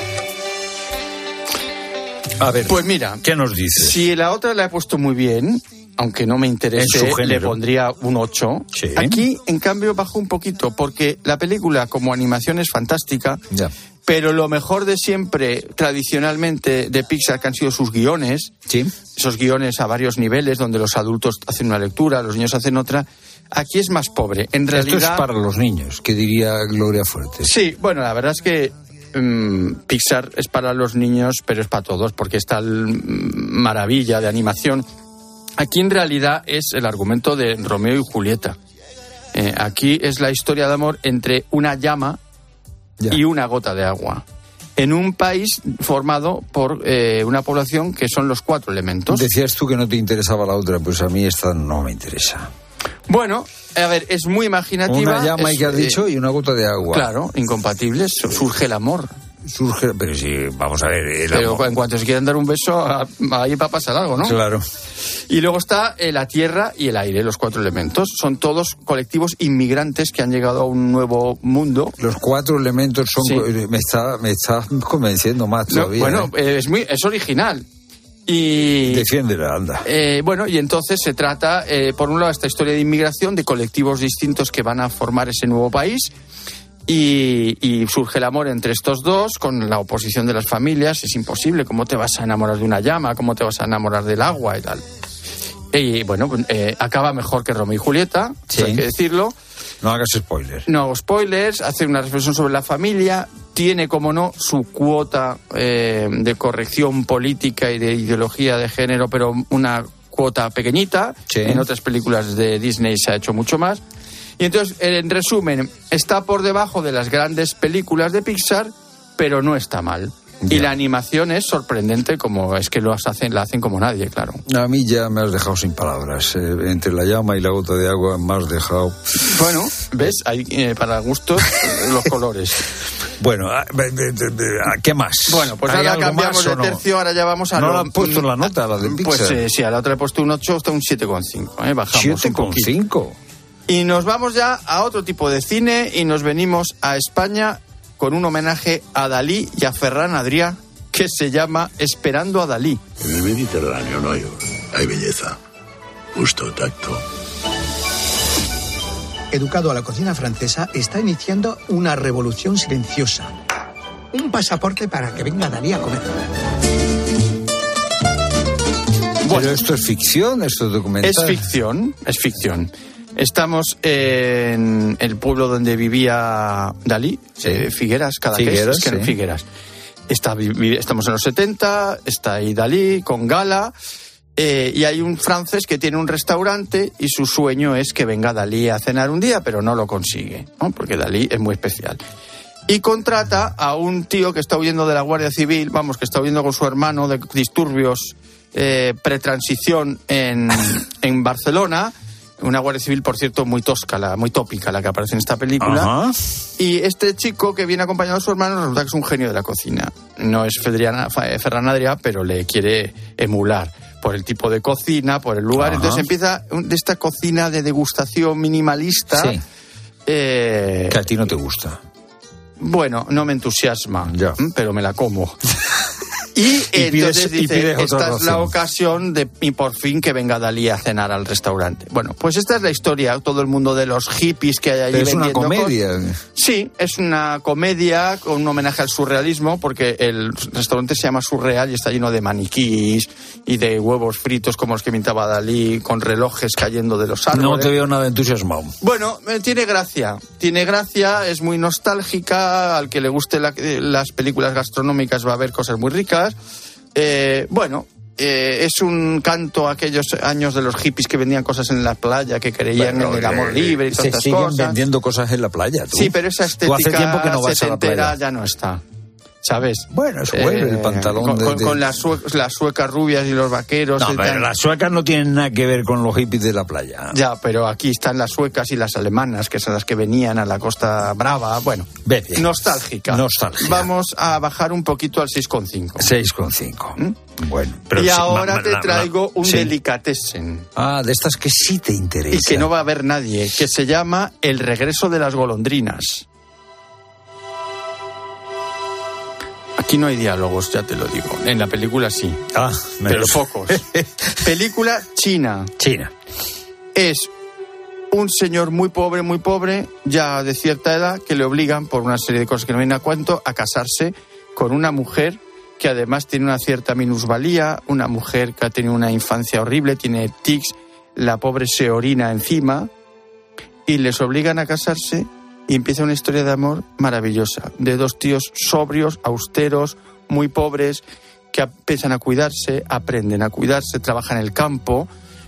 A ver, pues mira, ¿qué nos dices? Si la otra la he puesto muy bien, aunque no me interese, le pondría un ocho. Sí. Aquí, en cambio, bajo un poquito, porque la película como animación es fantástica, ya. Pero lo mejor de siempre, tradicionalmente, de Pixar, que han sido sus guiones, sí. Esos guiones a varios niveles, donde los adultos hacen una lectura, los niños hacen otra, aquí es más pobre. En realidad, esto es para los niños, que diría Gloria Fuertes. Sí, bueno, la verdad es que um, Pixar es para los niños, pero es para todos, porque es tal maravilla de animación. Aquí en realidad es el argumento de Romeo y Julieta. Eh, aquí es la historia de amor entre una llama ya. y una gota de agua, en un país formado por eh, una población que son los cuatro elementos. Decías tú que no te interesaba la otra, pues a mí esta no me interesa. Bueno, a ver, es muy imaginativa. Una llama, es, que has dicho, eh, y una gota de agua. Claro, incompatibles, surge el amor. Surge, pero sí, vamos a ver, el pero amor. En cuanto se quieran dar un beso, ahí va a pasar algo, ¿no? Claro. Y luego está eh, la tierra y el aire, los cuatro elementos. Son todos colectivos inmigrantes que han llegado a un nuevo mundo. Los cuatro elementos son... Sí. Me está, me está convenciendo más todavía. No, bueno, ¿eh? es, muy, es original. Y defiéndela, anda. Eh, bueno, y entonces se trata, eh, por un lado, esta historia de inmigración, de colectivos distintos que van a formar ese nuevo país. Y, y surge el amor entre estos dos, con la oposición de las familias. Es imposible, ¿cómo te vas a enamorar de una llama? ¿Cómo te vas a enamorar del agua y tal? Y bueno, eh, acaba mejor que Romeo y Julieta, sí. Hay que decirlo. No hagas spoilers. No hago spoilers, hace una reflexión sobre la familia, tiene, como no, su cuota eh, de corrección política y de ideología de género, pero una cuota pequeñita. Sí. En otras películas de Disney se ha hecho mucho más. Y entonces, en resumen, está por debajo de las grandes películas de Pixar, pero no está mal. Ya. Y la animación es sorprendente, como es que lo hacen, la hacen como nadie, claro. A mí ya me has dejado sin palabras. Eh, entre la llama y la gota de agua me has dejado... Bueno, ¿ves? Hay eh, para gustos los colores. Bueno, ¿qué más? Bueno, pues ahora cambiamos de tercio, no? Ahora ya vamos a... ¿No lo... la han puesto en la nota, la de Pixar? Pues eh, sí, a la otra le he puesto un ocho, está un siete coma cinco. ¿eh? Bajamos ¿siete coma cinco? Y nos vamos ya a otro tipo de cine y nos venimos a España con un homenaje a Dalí y a Ferran Adrià que se llama Esperando a Dalí. En el Mediterráneo no hay, hay belleza, gusto, tacto. Educado a la cocina francesa, está iniciando una revolución silenciosa. Un pasaporte para que venga Dalí a comer. Bueno, ¿pero esto es ficción? ¿Esto es documental? Es ficción, es ficción. Estamos en el pueblo donde vivía Dalí, sí. eh, Figueras, cada Figueras, que es, es que sí. Figueras. Está, estamos en los setenta, está ahí Dalí con Gala, eh, y hay un francés que tiene un restaurante y su sueño es que venga Dalí a cenar un día, pero no lo consigue, ¿no? Porque Dalí es muy especial. Y contrata a un tío que está huyendo de la Guardia Civil, vamos, que está huyendo con su hermano de disturbios eh, pretransición en, en Barcelona. Una Guardia Civil, por cierto, muy tosca, la, muy tópica, la que aparece en esta película. Ajá. Y este chico que viene acompañado de su hermano resulta que es un genio de la cocina. No es Ferran Adrià, pero le quiere emular por el tipo de cocina, por el lugar. Ajá. Entonces empieza de esta cocina de degustación minimalista, sí. Eh, que a ti no te gusta. Bueno, no me entusiasma, ya. pero me la como. Y, y entonces pides, dice, y esta razón. es la ocasión de y por fin que venga Dalí a cenar al restaurante. Bueno, pues esta es la historia, todo el mundo de los hippies que hay allí. Pero es una comedia. Cosas. Sí, es una comedia con un homenaje al surrealismo, porque el restaurante se llama Surreal y está lleno de maniquís y de huevos fritos como los que pintaba Dalí, con relojes cayendo de los árboles. No te veo nada entusiasmado. Bueno, eh, tiene gracia, tiene gracia, es muy nostálgica, al que le guste la, eh, las películas gastronómicas va a ver cosas muy ricas. Eh, bueno, eh, es un canto a aquellos años de los hippies que vendían cosas en la playa, que creían bueno, en el amor libre y todas estas cosas. Se siguen vendiendo cosas en la playa, tú. Sí, pero esa estética hace tiempo que no vas setentera a la playa. Ya no está. ¿Sabes? Bueno, es bueno eh, el pantalón. Con, de, con, de... con las, suecas, las suecas rubias y los vaqueros. No, y pero tal. las suecas no tienen nada que ver con los hippies de la playa. Ya, pero aquí están las suecas y las alemanas, que son las que venían a la Costa Brava. Bueno, Vete. nostálgica. Nostálgica. Vamos a bajar un poquito al seis coma cinco. seis coma cinco. ¿Mm? Bueno. Pero y sí, ahora ma, te ma, traigo ma, un sí. delicatessen. Ah, de estas que sí te interesan. Y que no va a haber nadie, que se llama El regreso de las golondrinas. Aquí no hay diálogos, ya te lo digo. En la película sí. Ah, pero pocos. Película china. China. Es un señor muy pobre, muy pobre, ya de cierta edad, que le obligan, por una serie de cosas que no vienen a cuento, a casarse con una mujer que además tiene una cierta minusvalía, una mujer que ha tenido una infancia horrible, tiene tics, la pobre se orina encima, y les obligan a casarse. Y empieza una historia de amor maravillosa, de dos tíos sobrios, austeros, muy pobres, que empiezan a cuidarse, aprenden a cuidarse, trabajan en el campo,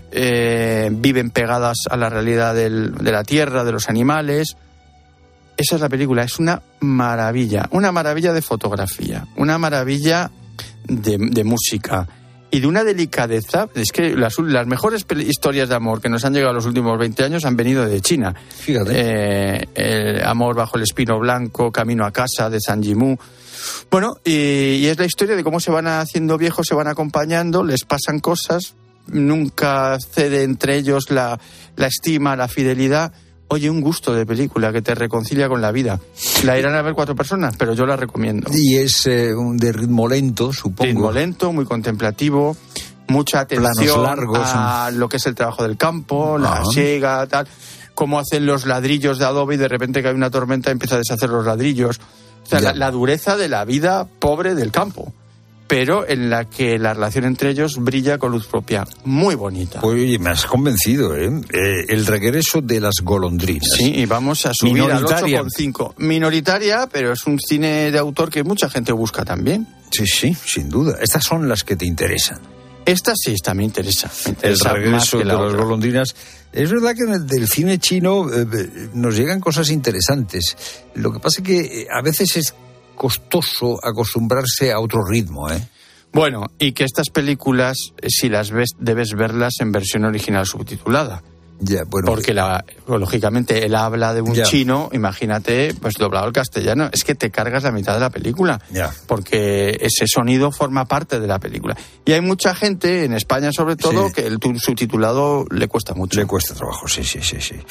eh, viven pegadas a la realidad del, de la tierra, de los animales. Esa es la película, es una maravilla, una maravilla de fotografía, una maravilla de, de música. Y de una delicadeza, es que las, las mejores historias de amor que nos han llegado en los últimos veinte años han venido de China. Fíjate. Eh, el Amor bajo el espino blanco, Camino a casa, de Zhang Yimou. Bueno, y, y es la historia de cómo se van haciendo viejos, se van acompañando, les pasan cosas, nunca cede entre ellos la, la estima, la fidelidad. Oye, un gusto de película que te reconcilia con la vida. La irán a ver cuatro personas, pero yo la recomiendo. Y es eh, de ritmo lento, supongo. Ritmo lento, muy contemplativo, mucha atención largos, a lo que es el trabajo del campo, la uh-huh. siega, tal, cómo hacen los ladrillos de adobe y de repente que hay una tormenta empieza a deshacer los ladrillos. O sea, la, la dureza de la vida pobre del campo, pero en la que la relación entre ellos brilla con luz propia. Muy bonita. Oye, me has convencido, ¿eh? eh el regreso de las golondrinas. Sí, y vamos a subir al ocho coma cinco. Minoritaria, pero es un cine de autor que mucha gente busca también. Sí, sí, sin duda. Estas son las que te interesan. Esta sí, esta me interesa. Me interesa el regreso de las otra. golondrinas. Es verdad que del cine chino eh, nos llegan cosas interesantes. Lo que pasa es que eh, a veces es costoso acostumbrarse a otro ritmo, ¿eh? Bueno, y que estas películas, si las ves, debes verlas en versión original subtitulada. Ya, bueno. Porque, la, lógicamente, él habla de un ya. chino, imagínate, pues doblado al castellano. Es que te cargas la mitad de la película. Ya. Porque ese sonido forma parte de la película. Y hay mucha gente, en España sobre todo, sí. que el subtitulado le cuesta mucho. Le cuesta trabajo, sí, sí, sí, sí.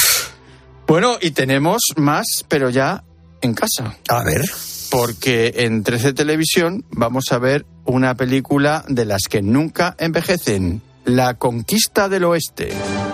Bueno, y tenemos más, pero ya en casa. A ver. Porque en trece Televisión vamos a ver una película de las que nunca envejecen. La conquista del oeste.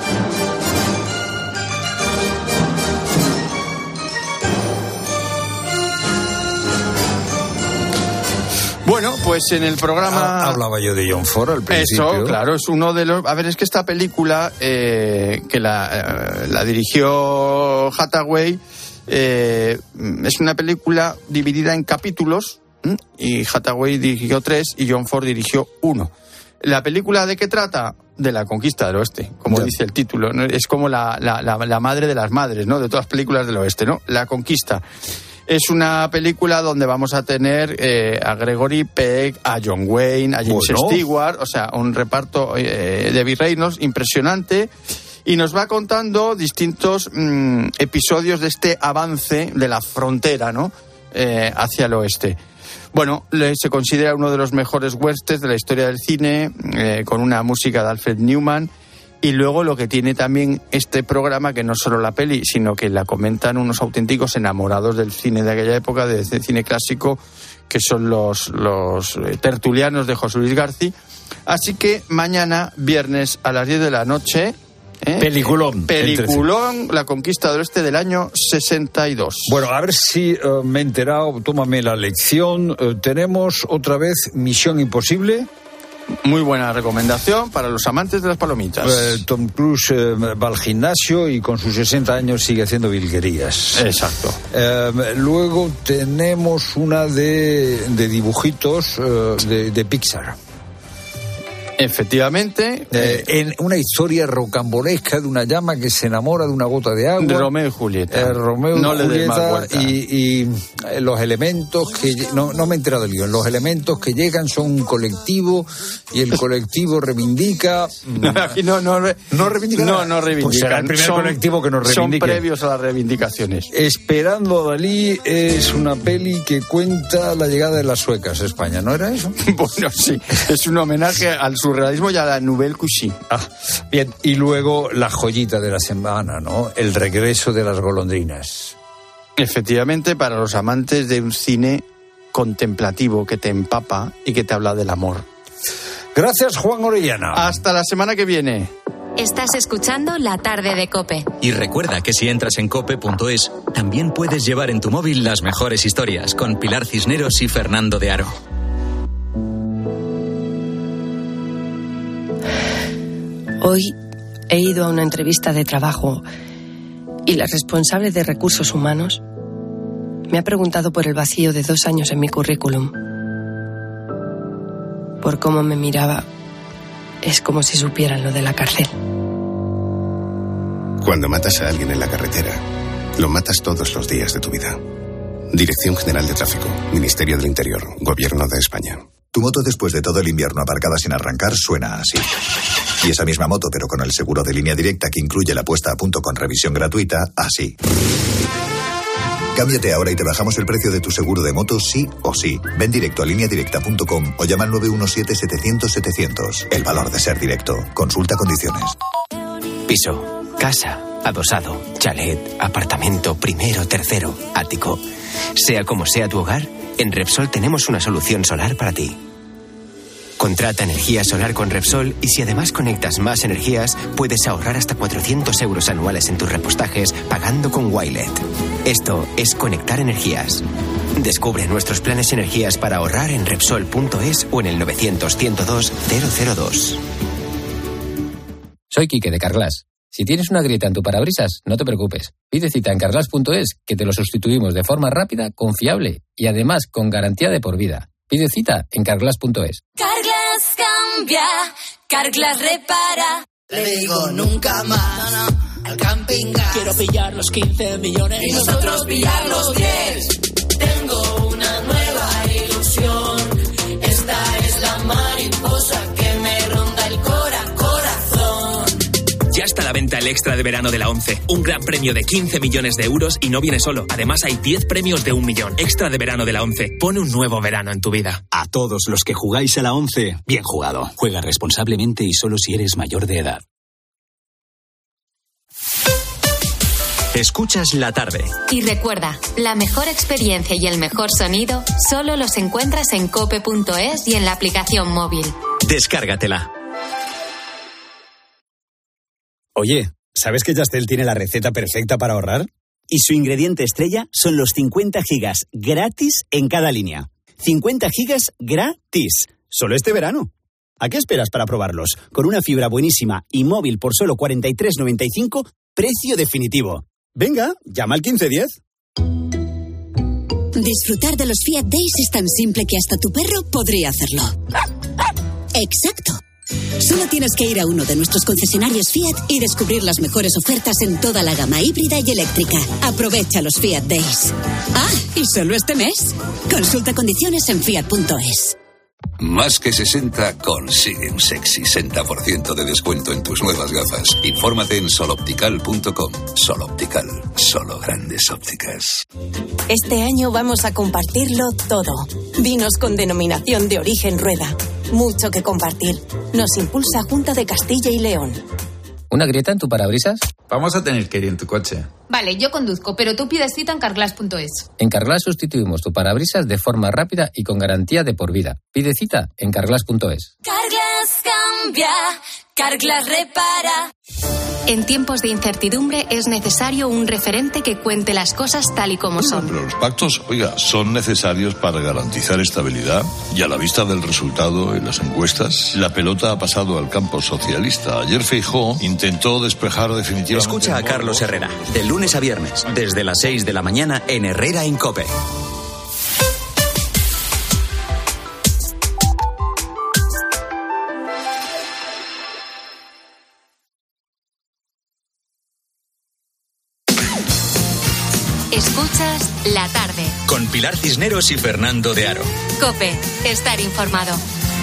Bueno, pues en el programa... Hablaba yo de John Ford al principio. Eso, claro, es uno de los... A ver, es que esta película eh, que la, eh, la dirigió Hathaway... Eh, es una película dividida en capítulos, ¿m? Y Hathaway dirigió tres y John Ford dirigió uno. ¿La película de qué trata? De la conquista del oeste, como yeah. dice el título, ¿no? Es como la, la, la, la madre de las madres, ¿no? De todas las películas del oeste, ¿no? La conquista. Es una película donde vamos a tener eh, a Gregory Peck, a John Wayne, a James bueno. Stewart, o sea, un reparto eh, de virreinos impresionante. Y nos va contando distintos mmm, episodios de este avance de la frontera, ¿no? Eh, hacia el oeste. Bueno, le, se considera uno de los mejores westerns de la historia del cine, eh, con una música de Alfred Newman. Y luego lo que tiene también este programa, que no solo la peli, sino que la comentan unos auténticos enamorados del cine de aquella época, del cine clásico, que son los, los tertulianos de José Luis García. Así que mañana, viernes a las diez de la noche... ¿Eh? Peliculón. Peliculón, La Conquista del Oeste del año sesenta y dos. Bueno, a ver si uh, me he enterado, tómame la lección. Uh, tenemos otra vez Misión Imposible. Muy buena recomendación para los amantes de las palomitas. Uh, Tom Cruise uh, va al gimnasio y con sus sesenta años sigue haciendo virguerías. Exacto. Uh, luego tenemos una de, de dibujitos uh, de, de Pixar. Efectivamente. Eh, en una historia rocambolesca de una llama que se enamora de una gota de agua. De Romeo y Julieta. Eh, Romeo no y le des más Julieta vuelta. y, y los elementos que... No, no me he enterado del guión. Los elementos que llegan son un colectivo y el colectivo reivindica... No, aquí no, no, no reivindica No, nada. no reivindican. Pues será el primer son, colectivo que nos reivindique. Son previos a las reivindicaciones. Esperando a Dalí es una peli que cuenta la llegada de las suecas a España, ¿no era eso? Bueno, sí. Es un homenaje al surrealismo y a la Nouvelle Cuisine. Ah, bien, y luego la joyita de la semana, ¿no? El regreso de las golondrinas. Efectivamente, para los amantes de un cine contemplativo que te empapa y que te habla del amor. Gracias, Juan Orellana. Hasta la semana que viene. Estás escuchando La Tarde de COPE. Y recuerda que si entras en cope punto es, también puedes llevar en tu móvil las mejores historias con Pilar Cisneros y Fernando de Aro. Hoy he ido a una entrevista de trabajo y la responsable de recursos humanos me ha preguntado por el vacío de dos años en mi currículum. Por cómo me miraba, es como si supieran lo de la cárcel. Cuando matas a alguien en la carretera, lo matas todos los días de tu vida. Dirección General de Tráfico, Ministerio del Interior, Gobierno de España. Tu moto después de todo el invierno aparcada sin arrancar suena así. Y esa misma moto, pero con el seguro de Línea Directa que incluye la puesta a punto con revisión gratuita, así. Cámbiate ahora y te bajamos el precio de tu seguro de moto sí o sí. Ven directo a línea directa punto com o llama al nueve uno siete, setecientos, setecientos. El valor de ser directo. Consulta condiciones. Piso, casa, adosado, chalet, apartamento, primero, tercero, ático. Sea como sea tu hogar, en Repsol tenemos una solución solar para ti. Contrata energía solar con Repsol y si además conectas más energías, puedes ahorrar hasta cuatrocientos euros anuales en tus repostajes pagando con Wilet. Esto es conectar energías. Descubre nuestros planes energías para ahorrar en Repsol punto es o en el novecientos, ciento dos, cero cero dos. Soy Quique de Carglass. Si tienes una grieta en tu parabrisas, no te preocupes. Pide cita en carglass punto es que te lo sustituimos de forma rápida, confiable y además con garantía de por vida. Pide cita en carglass punto es. Carglass cambia, Carglass repara. Le digo nunca más al camping gas. Quiero pillar los quince millones y nosotros pillar los diez. Tengo una nueva ilusión. Esta es la mariposa que me ronda el cora, corazón. Ya está a la venta el extra de verano de la ONCE. Un gran premio de quince millones de euros y no viene solo. Además hay diez premios de un millón. Extra de verano de la ONCE. Pone un nuevo verano en tu vida. A todos los que jugáis a la ONCE, bien jugado. Juega responsablemente y solo si eres mayor de edad. Escuchas La Tarde. Y recuerda, la mejor experiencia y el mejor sonido solo los encuentras en cope punto es y en la aplicación móvil. Descárgatela. Oye, ¿sabes que Yastel tiene la receta perfecta para ahorrar? Y su ingrediente estrella son los cincuenta gigas gratis en cada línea. cincuenta gigas gratis. Solo este verano. ¿A qué esperas para probarlos? Con una fibra buenísima y móvil por solo cuarenta y tres noventa y cinco, precio definitivo. Venga, llama al quince diez. Disfrutar de los Fiat Days es tan simple que hasta tu perro podría hacerlo. Exacto. Solo tienes que ir a uno de nuestros concesionarios Fiat y descubrir las mejores ofertas en toda la gama híbrida y eléctrica. Aprovecha los Fiat Days. Ah, y solo este mes. Consulta condiciones en fiat punto es. Más que sesenta consigue un sexy sesenta por ciento de descuento en tus nuevas gafas. Infórmate en sol optical punto com. Sol Optical, solo grandes ópticas. Este año vamos a compartirlo todo. Vinos con denominación de origen Rueda. Mucho que compartir. Nos impulsa Junta de Castilla y León. ¿Una grieta en tu parabrisas? Vamos a tener que ir en tu coche. Vale, yo conduzco, pero tú pides cita en carglass punto es. En Carglass sustituimos tu parabrisas de forma rápida y con garantía de por vida. Pide cita en carglass punto es. Carglass cambia, Carglass repara. En tiempos de incertidumbre es necesario un referente que cuente las cosas tal y como son. Pero los pactos, oiga, son necesarios para garantizar estabilidad y a la vista del resultado en las encuestas, la pelota ha pasado al campo socialista. Ayer Feijóo intentó despejar definitivamente... Escucha a Carlos Herrera, de lunes a viernes, desde las seis de la mañana en Herrera en COPE. Escuchas La Tarde. Con Pilar Cisneros y Fernando de Aro. COPE, estar informado.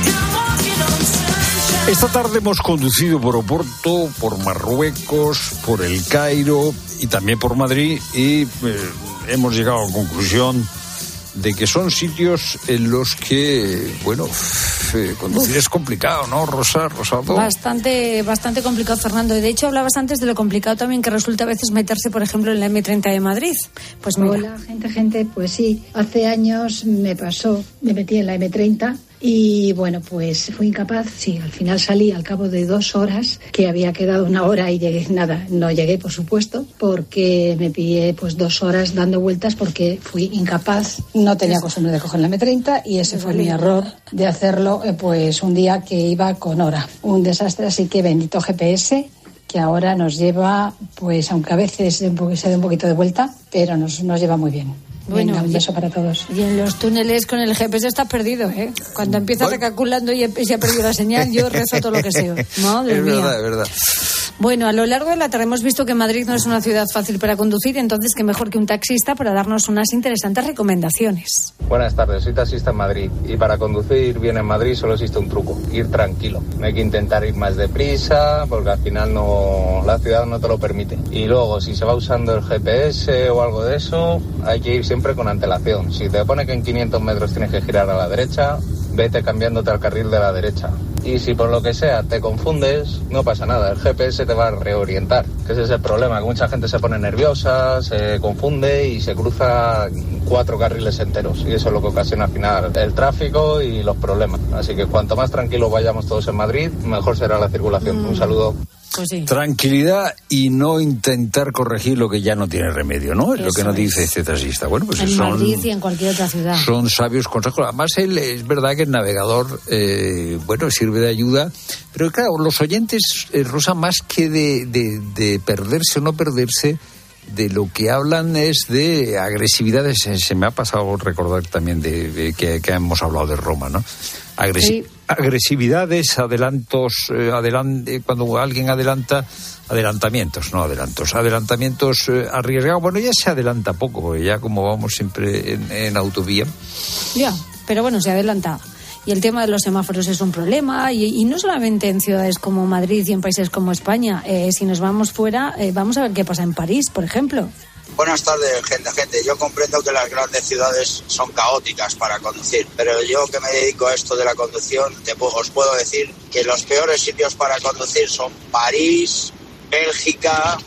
Esta tarde hemos conducido por Oporto, por Marruecos, por El Cairo y también por Madrid y eh, hemos llegado a la conclusión de que son sitios en los que, bueno, eh, conducir Uf. es complicado, ¿no, Rosa? Rosado. Bastante, bastante complicado, Fernando. De hecho, hablabas antes de lo complicado también que resulta a veces meterse, por ejemplo, en la eme treinta de Madrid. Pues mira. Hola, gente, gente, pues sí. Hace años me pasó, me metí en la eme treinta y, bueno, pues fui incapaz. Sí, al final salí al cabo de dos horas, que había quedado una hora y llegué, nada, no llegué, por supuesto, porque me pillé pues dos horas dando vueltas porque fui incapaz. No tenía costumbre de coger la eme treinta y ese fue mi error de hacerlo pues un día que iba con hora. Un desastre, así que bendito ge pe ese, que ahora nos lleva, pues aunque a veces se dé un poquito de vuelta, pero nos, nos lleva muy bien. Bueno, venga, un beso para todos. Y en los túneles con el ge pe ese estás perdido, ¿eh? Cuando empiezas recalculando y se ha perdido la señal, yo rezo todo lo que sé. Madre es mía. verdad, es verdad. Bueno, a lo largo de la tarde hemos visto que Madrid no es una ciudad fácil para conducir, entonces qué mejor que un taxista para darnos unas interesantes recomendaciones. Buenas tardes, soy taxista en Madrid y para conducir bien en Madrid solo existe un truco, ir tranquilo. No hay que intentar ir más deprisa porque al final no, la ciudad no te lo permite. Y luego, si se va usando el ge pe ese o algo de eso, hay que ir siempre con antelación. Si te pone que en quinientos metros tienes que girar a la derecha, vete cambiándote al carril de la derecha. Y si por lo que sea te confundes, no pasa nada, el ge pe ese te va a reorientar, que ese es el problema, que mucha gente se pone nerviosa, se confunde y se cruza cuatro carriles enteros y eso es lo que ocasiona al final el tráfico y los problemas. Así que cuanto más tranquilos vayamos todos en Madrid, mejor será la circulación. Mm. Un saludo. Pues sí. Tranquilidad y no intentar corregir lo que ya no tiene remedio, ¿no? Es lo que nos dice este taxista. Bueno, pues en son, Madrid y en cualquier otra ciudad. Son sabios consejos. Además, él es verdad que el navegador, eh, bueno, sirve de ayuda. Pero claro, los oyentes, eh, Rosa, más que de, de, de perderse o no perderse, de lo que hablan es de agresividades. Se, se me ha pasado recordar también de, de que, que hemos hablado de Roma, ¿no? Agresi- sí. Agresividades, adelantos, eh, adelant- eh, cuando alguien adelanta, adelantamientos, no adelantos, adelantamientos eh, arriesgados. Bueno, ya se adelanta poco, porque ya como vamos siempre en, en autovía. Ya, pero bueno, se adelanta. Y el tema de los semáforos es un problema, y, y no solamente en ciudades como Madrid y en países como España. Eh, si nos vamos fuera, eh, vamos a ver qué pasa en París, por ejemplo. Buenas tardes, gente, gente. Yo comprendo que las grandes ciudades son caóticas para conducir, pero yo que me dedico a esto de la conducción, te, os puedo decir que los peores sitios para conducir son París, Bélgica,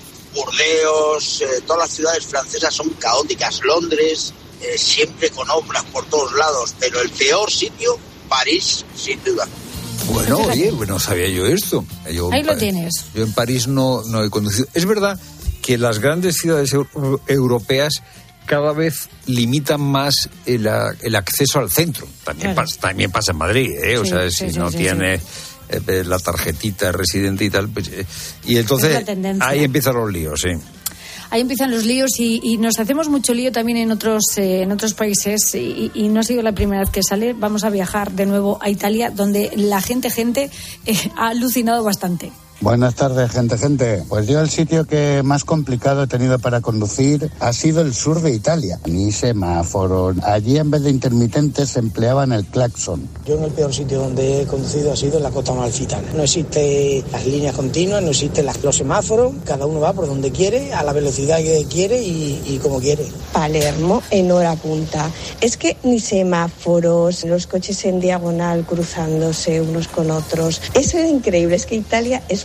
Burdeos, eh, todas las ciudades francesas son caóticas, Londres, eh, siempre con obras por todos lados, pero el peor sitio, París, sin duda. Bueno, oye, no sabía yo esto. Yo, Ahí lo tienes. Yo en París no, no he conducido. Es verdad que las grandes ciudades euro- europeas cada vez limitan más el, el acceso al centro. También, claro. pasa, también pasa en Madrid, ¿eh? O sí, sea, si sí, no sí, tiene sí. Eh, la tarjetita residente y tal, pues, eh, y entonces ahí empiezan los líos, sí. Ahí empiezan los líos y, y nos hacemos mucho lío también en otros eh, en otros países y, y no ha sido la primera vez que sale. Vamos a viajar de nuevo a Italia, donde la gente, gente eh, ha alucinado bastante. Buenas tardes, gente, gente. Pues yo el sitio que más complicado he tenido para conducir ha sido el sur de Italia. Ni semáforo. Allí en vez de intermitentes se empleaban el claxon. Yo en el peor sitio donde he conducido ha sido en la Costa Amalfitana. No existen las líneas continuas, no existen las, los semáforos. Cada uno va por donde quiere, a la velocidad que quiere y, y como quiere. Palermo, en hora punta. Es que ni semáforos, los coches en diagonal cruzándose unos con otros. Eso es increíble. Es que Italia es un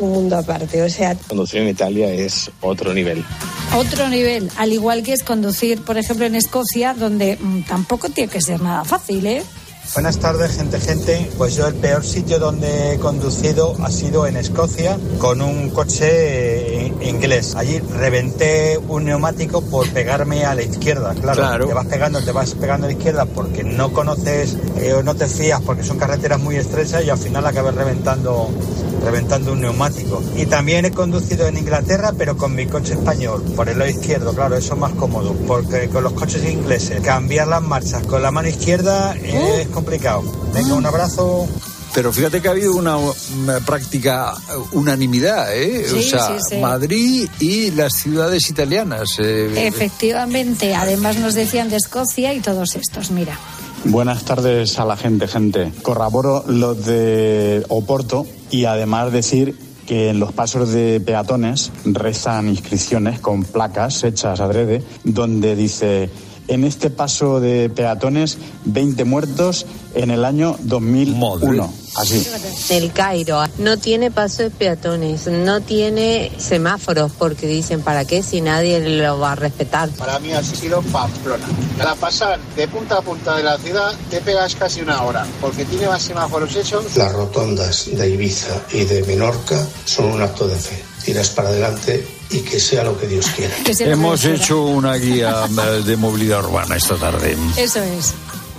un mundo aparte, o sea... Conducir en Italia es otro nivel. Otro nivel, al igual que es conducir, por ejemplo, en Escocia, donde mmm, tampoco tiene que ser nada fácil, ¿eh? Buenas tardes, gente, gente. Pues yo el peor sitio donde he conducido ha sido en Escocia con un coche inglés. Allí reventé un neumático por pegarme a la izquierda. Claro, claro. Te vas pegando, te vas pegando a la izquierda porque no conoces eh, o no te fías porque son carreteras muy estrechas y al final acabas reventando, reventando un neumático. Y también he conducido en Inglaterra, pero con mi coche español, por el lado izquierdo. Claro, eso es más cómodo, porque con los coches ingleses cambiar las marchas con la mano izquierda es complicado. Venga, un abrazo. Pero fíjate que ha habido una, una práctica unanimidad, ¿eh? Sí, o sea, sí, sí. Madrid y las ciudades italianas. Eh, Efectivamente, además nos decían de Escocia y todos estos, mira. Buenas tardes a la gente, gente. Corroboro los de Oporto y además decir que en los pasos de peatones rezan inscripciones con placas hechas adrede donde dice: en este paso de peatones, veinte muertos en el año dos mil uno. Madre. Así. El Cairo no tiene paso de peatones, no tiene semáforos, porque dicen, ¿para qué si nadie lo va a respetar? Para mí ha sido Pamplona. Para pasar de punta a punta de la ciudad te pegas casi una hora, porque tiene más semáforos hechos. Las rotondas de Ibiza y de Menorca son un acto de fe. Tiras para adelante y que sea lo que Dios quiera. Hemos hecho una guía de movilidad urbana esta tarde. Eso es.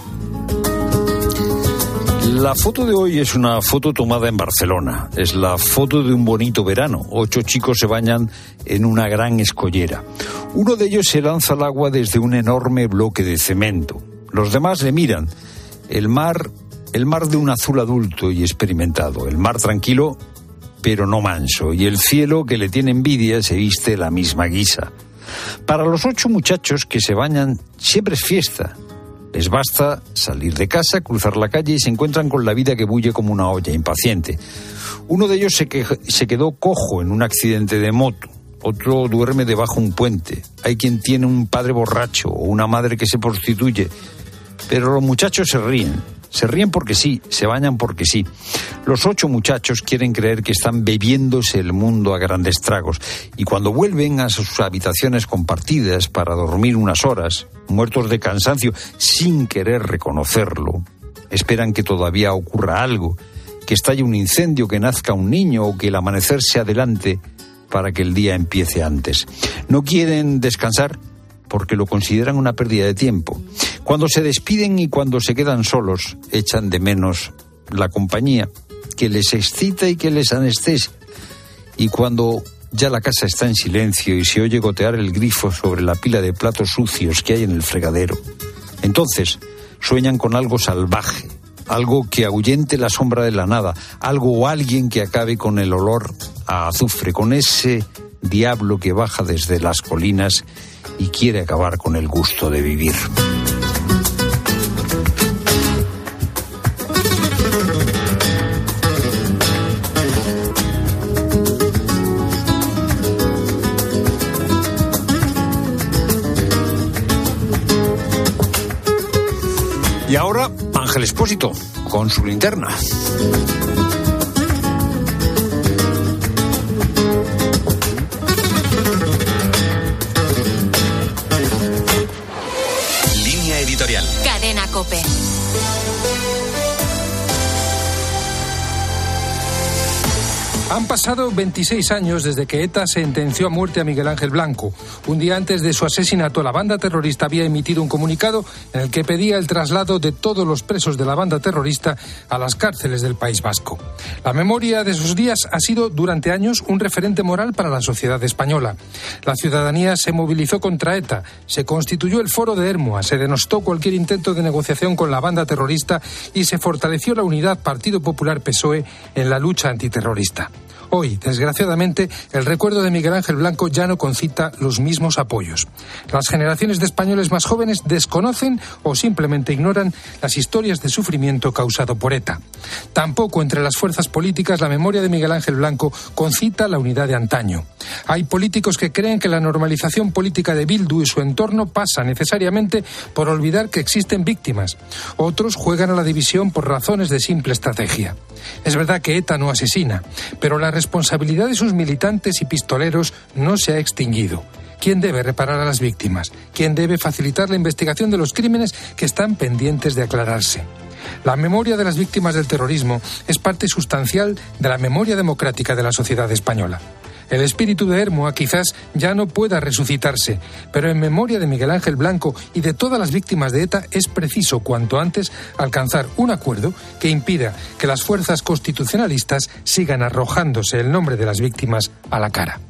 La foto de hoy es una foto tomada en Barcelona. Es la foto de un bonito verano. Ocho chicos se bañan en una gran escollera. Uno de ellos se lanza al agua desde un enorme bloque de cemento. Los demás le miran. El mar, el mar de un azul adulto y experimentado. El mar tranquilo, pero no manso. Y el cielo, que le tiene envidia, se viste de la misma guisa. Para los ocho muchachos que se bañan, siempre es fiesta. Les basta salir de casa, cruzar la calle y se encuentran con la vida que bulle como una olla, impaciente. Uno de ellos se, que, se quedó cojo en un accidente de moto. Otro duerme debajo de un puente. Hay quien tiene un padre borracho o una madre que se prostituye. Pero los muchachos se ríen. Se ríen porque sí, se bañan porque sí. Los ocho muchachos quieren creer que están bebiéndose el mundo a grandes tragos. Y cuando vuelven a sus habitaciones compartidas para dormir unas horas, muertos de cansancio, sin querer reconocerlo, esperan que todavía ocurra algo, que estalle un incendio, que nazca un niño o que el amanecer se adelante para que el día empiece antes. No quieren descansar porque lo consideran una pérdida de tiempo. Cuando se despiden y cuando se quedan solos, echan de menos la compañía que les excita y que les anestesia. Y cuando ya la casa está en silencio y se oye gotear el grifo sobre la pila de platos sucios que hay en el fregadero, entonces sueñan con algo salvaje, algo que ahuyente la sombra de la nada, algo o alguien que acabe con el olor a azufre, con ese diablo que baja desde las colinas y quiere acabar con el gusto de vivir. Y ahora, Ángel Expósito, con su linterna. Línea editorial. Cadena COPE. Han pasado veintiséis años desde que ETA sentenció a muerte a Miguel Ángel Blanco. Un día antes de su asesinato, la banda terrorista había emitido un comunicado en el que pedía el traslado de todos los presos de la banda terrorista a las cárceles del País Vasco. La memoria de esos días ha sido durante años un referente moral para la sociedad española. La ciudadanía se movilizó contra ETA, se constituyó el Foro de Hermoa, se denostó cualquier intento de negociación con la banda terrorista y se fortaleció la unidad Partido Popular-P S O E en la lucha antiterrorista. Hoy, desgraciadamente, el recuerdo de Miguel Ángel Blanco ya no concita los mismos apoyos. Las generaciones de españoles más jóvenes desconocen o simplemente ignoran las historias de sufrimiento causado por ETA. Tampoco entre las fuerzas políticas la memoria de Miguel Ángel Blanco concita la unidad de antaño. Hay políticos que creen que la normalización política de Bildu y su entorno pasa necesariamente por olvidar que existen víctimas. Otros juegan a la división por razones de simple estrategia. Es verdad que ETA no asesina, pero la responsabilidad de sus militantes y pistoleros no se ha extinguido. ¿Quién debe reparar a las víctimas? ¿Quién debe facilitar la investigación de los crímenes que están pendientes de aclararse? La memoria de las víctimas del terrorismo es parte sustancial de la memoria democrática de la sociedad española. El espíritu de Hermoa quizás ya no pueda resucitarse, pero en memoria de Miguel Ángel Blanco y de todas las víctimas de ETA es preciso cuanto antes alcanzar un acuerdo que impida que las fuerzas constitucionalistas sigan arrojándose el nombre de las víctimas a la cara.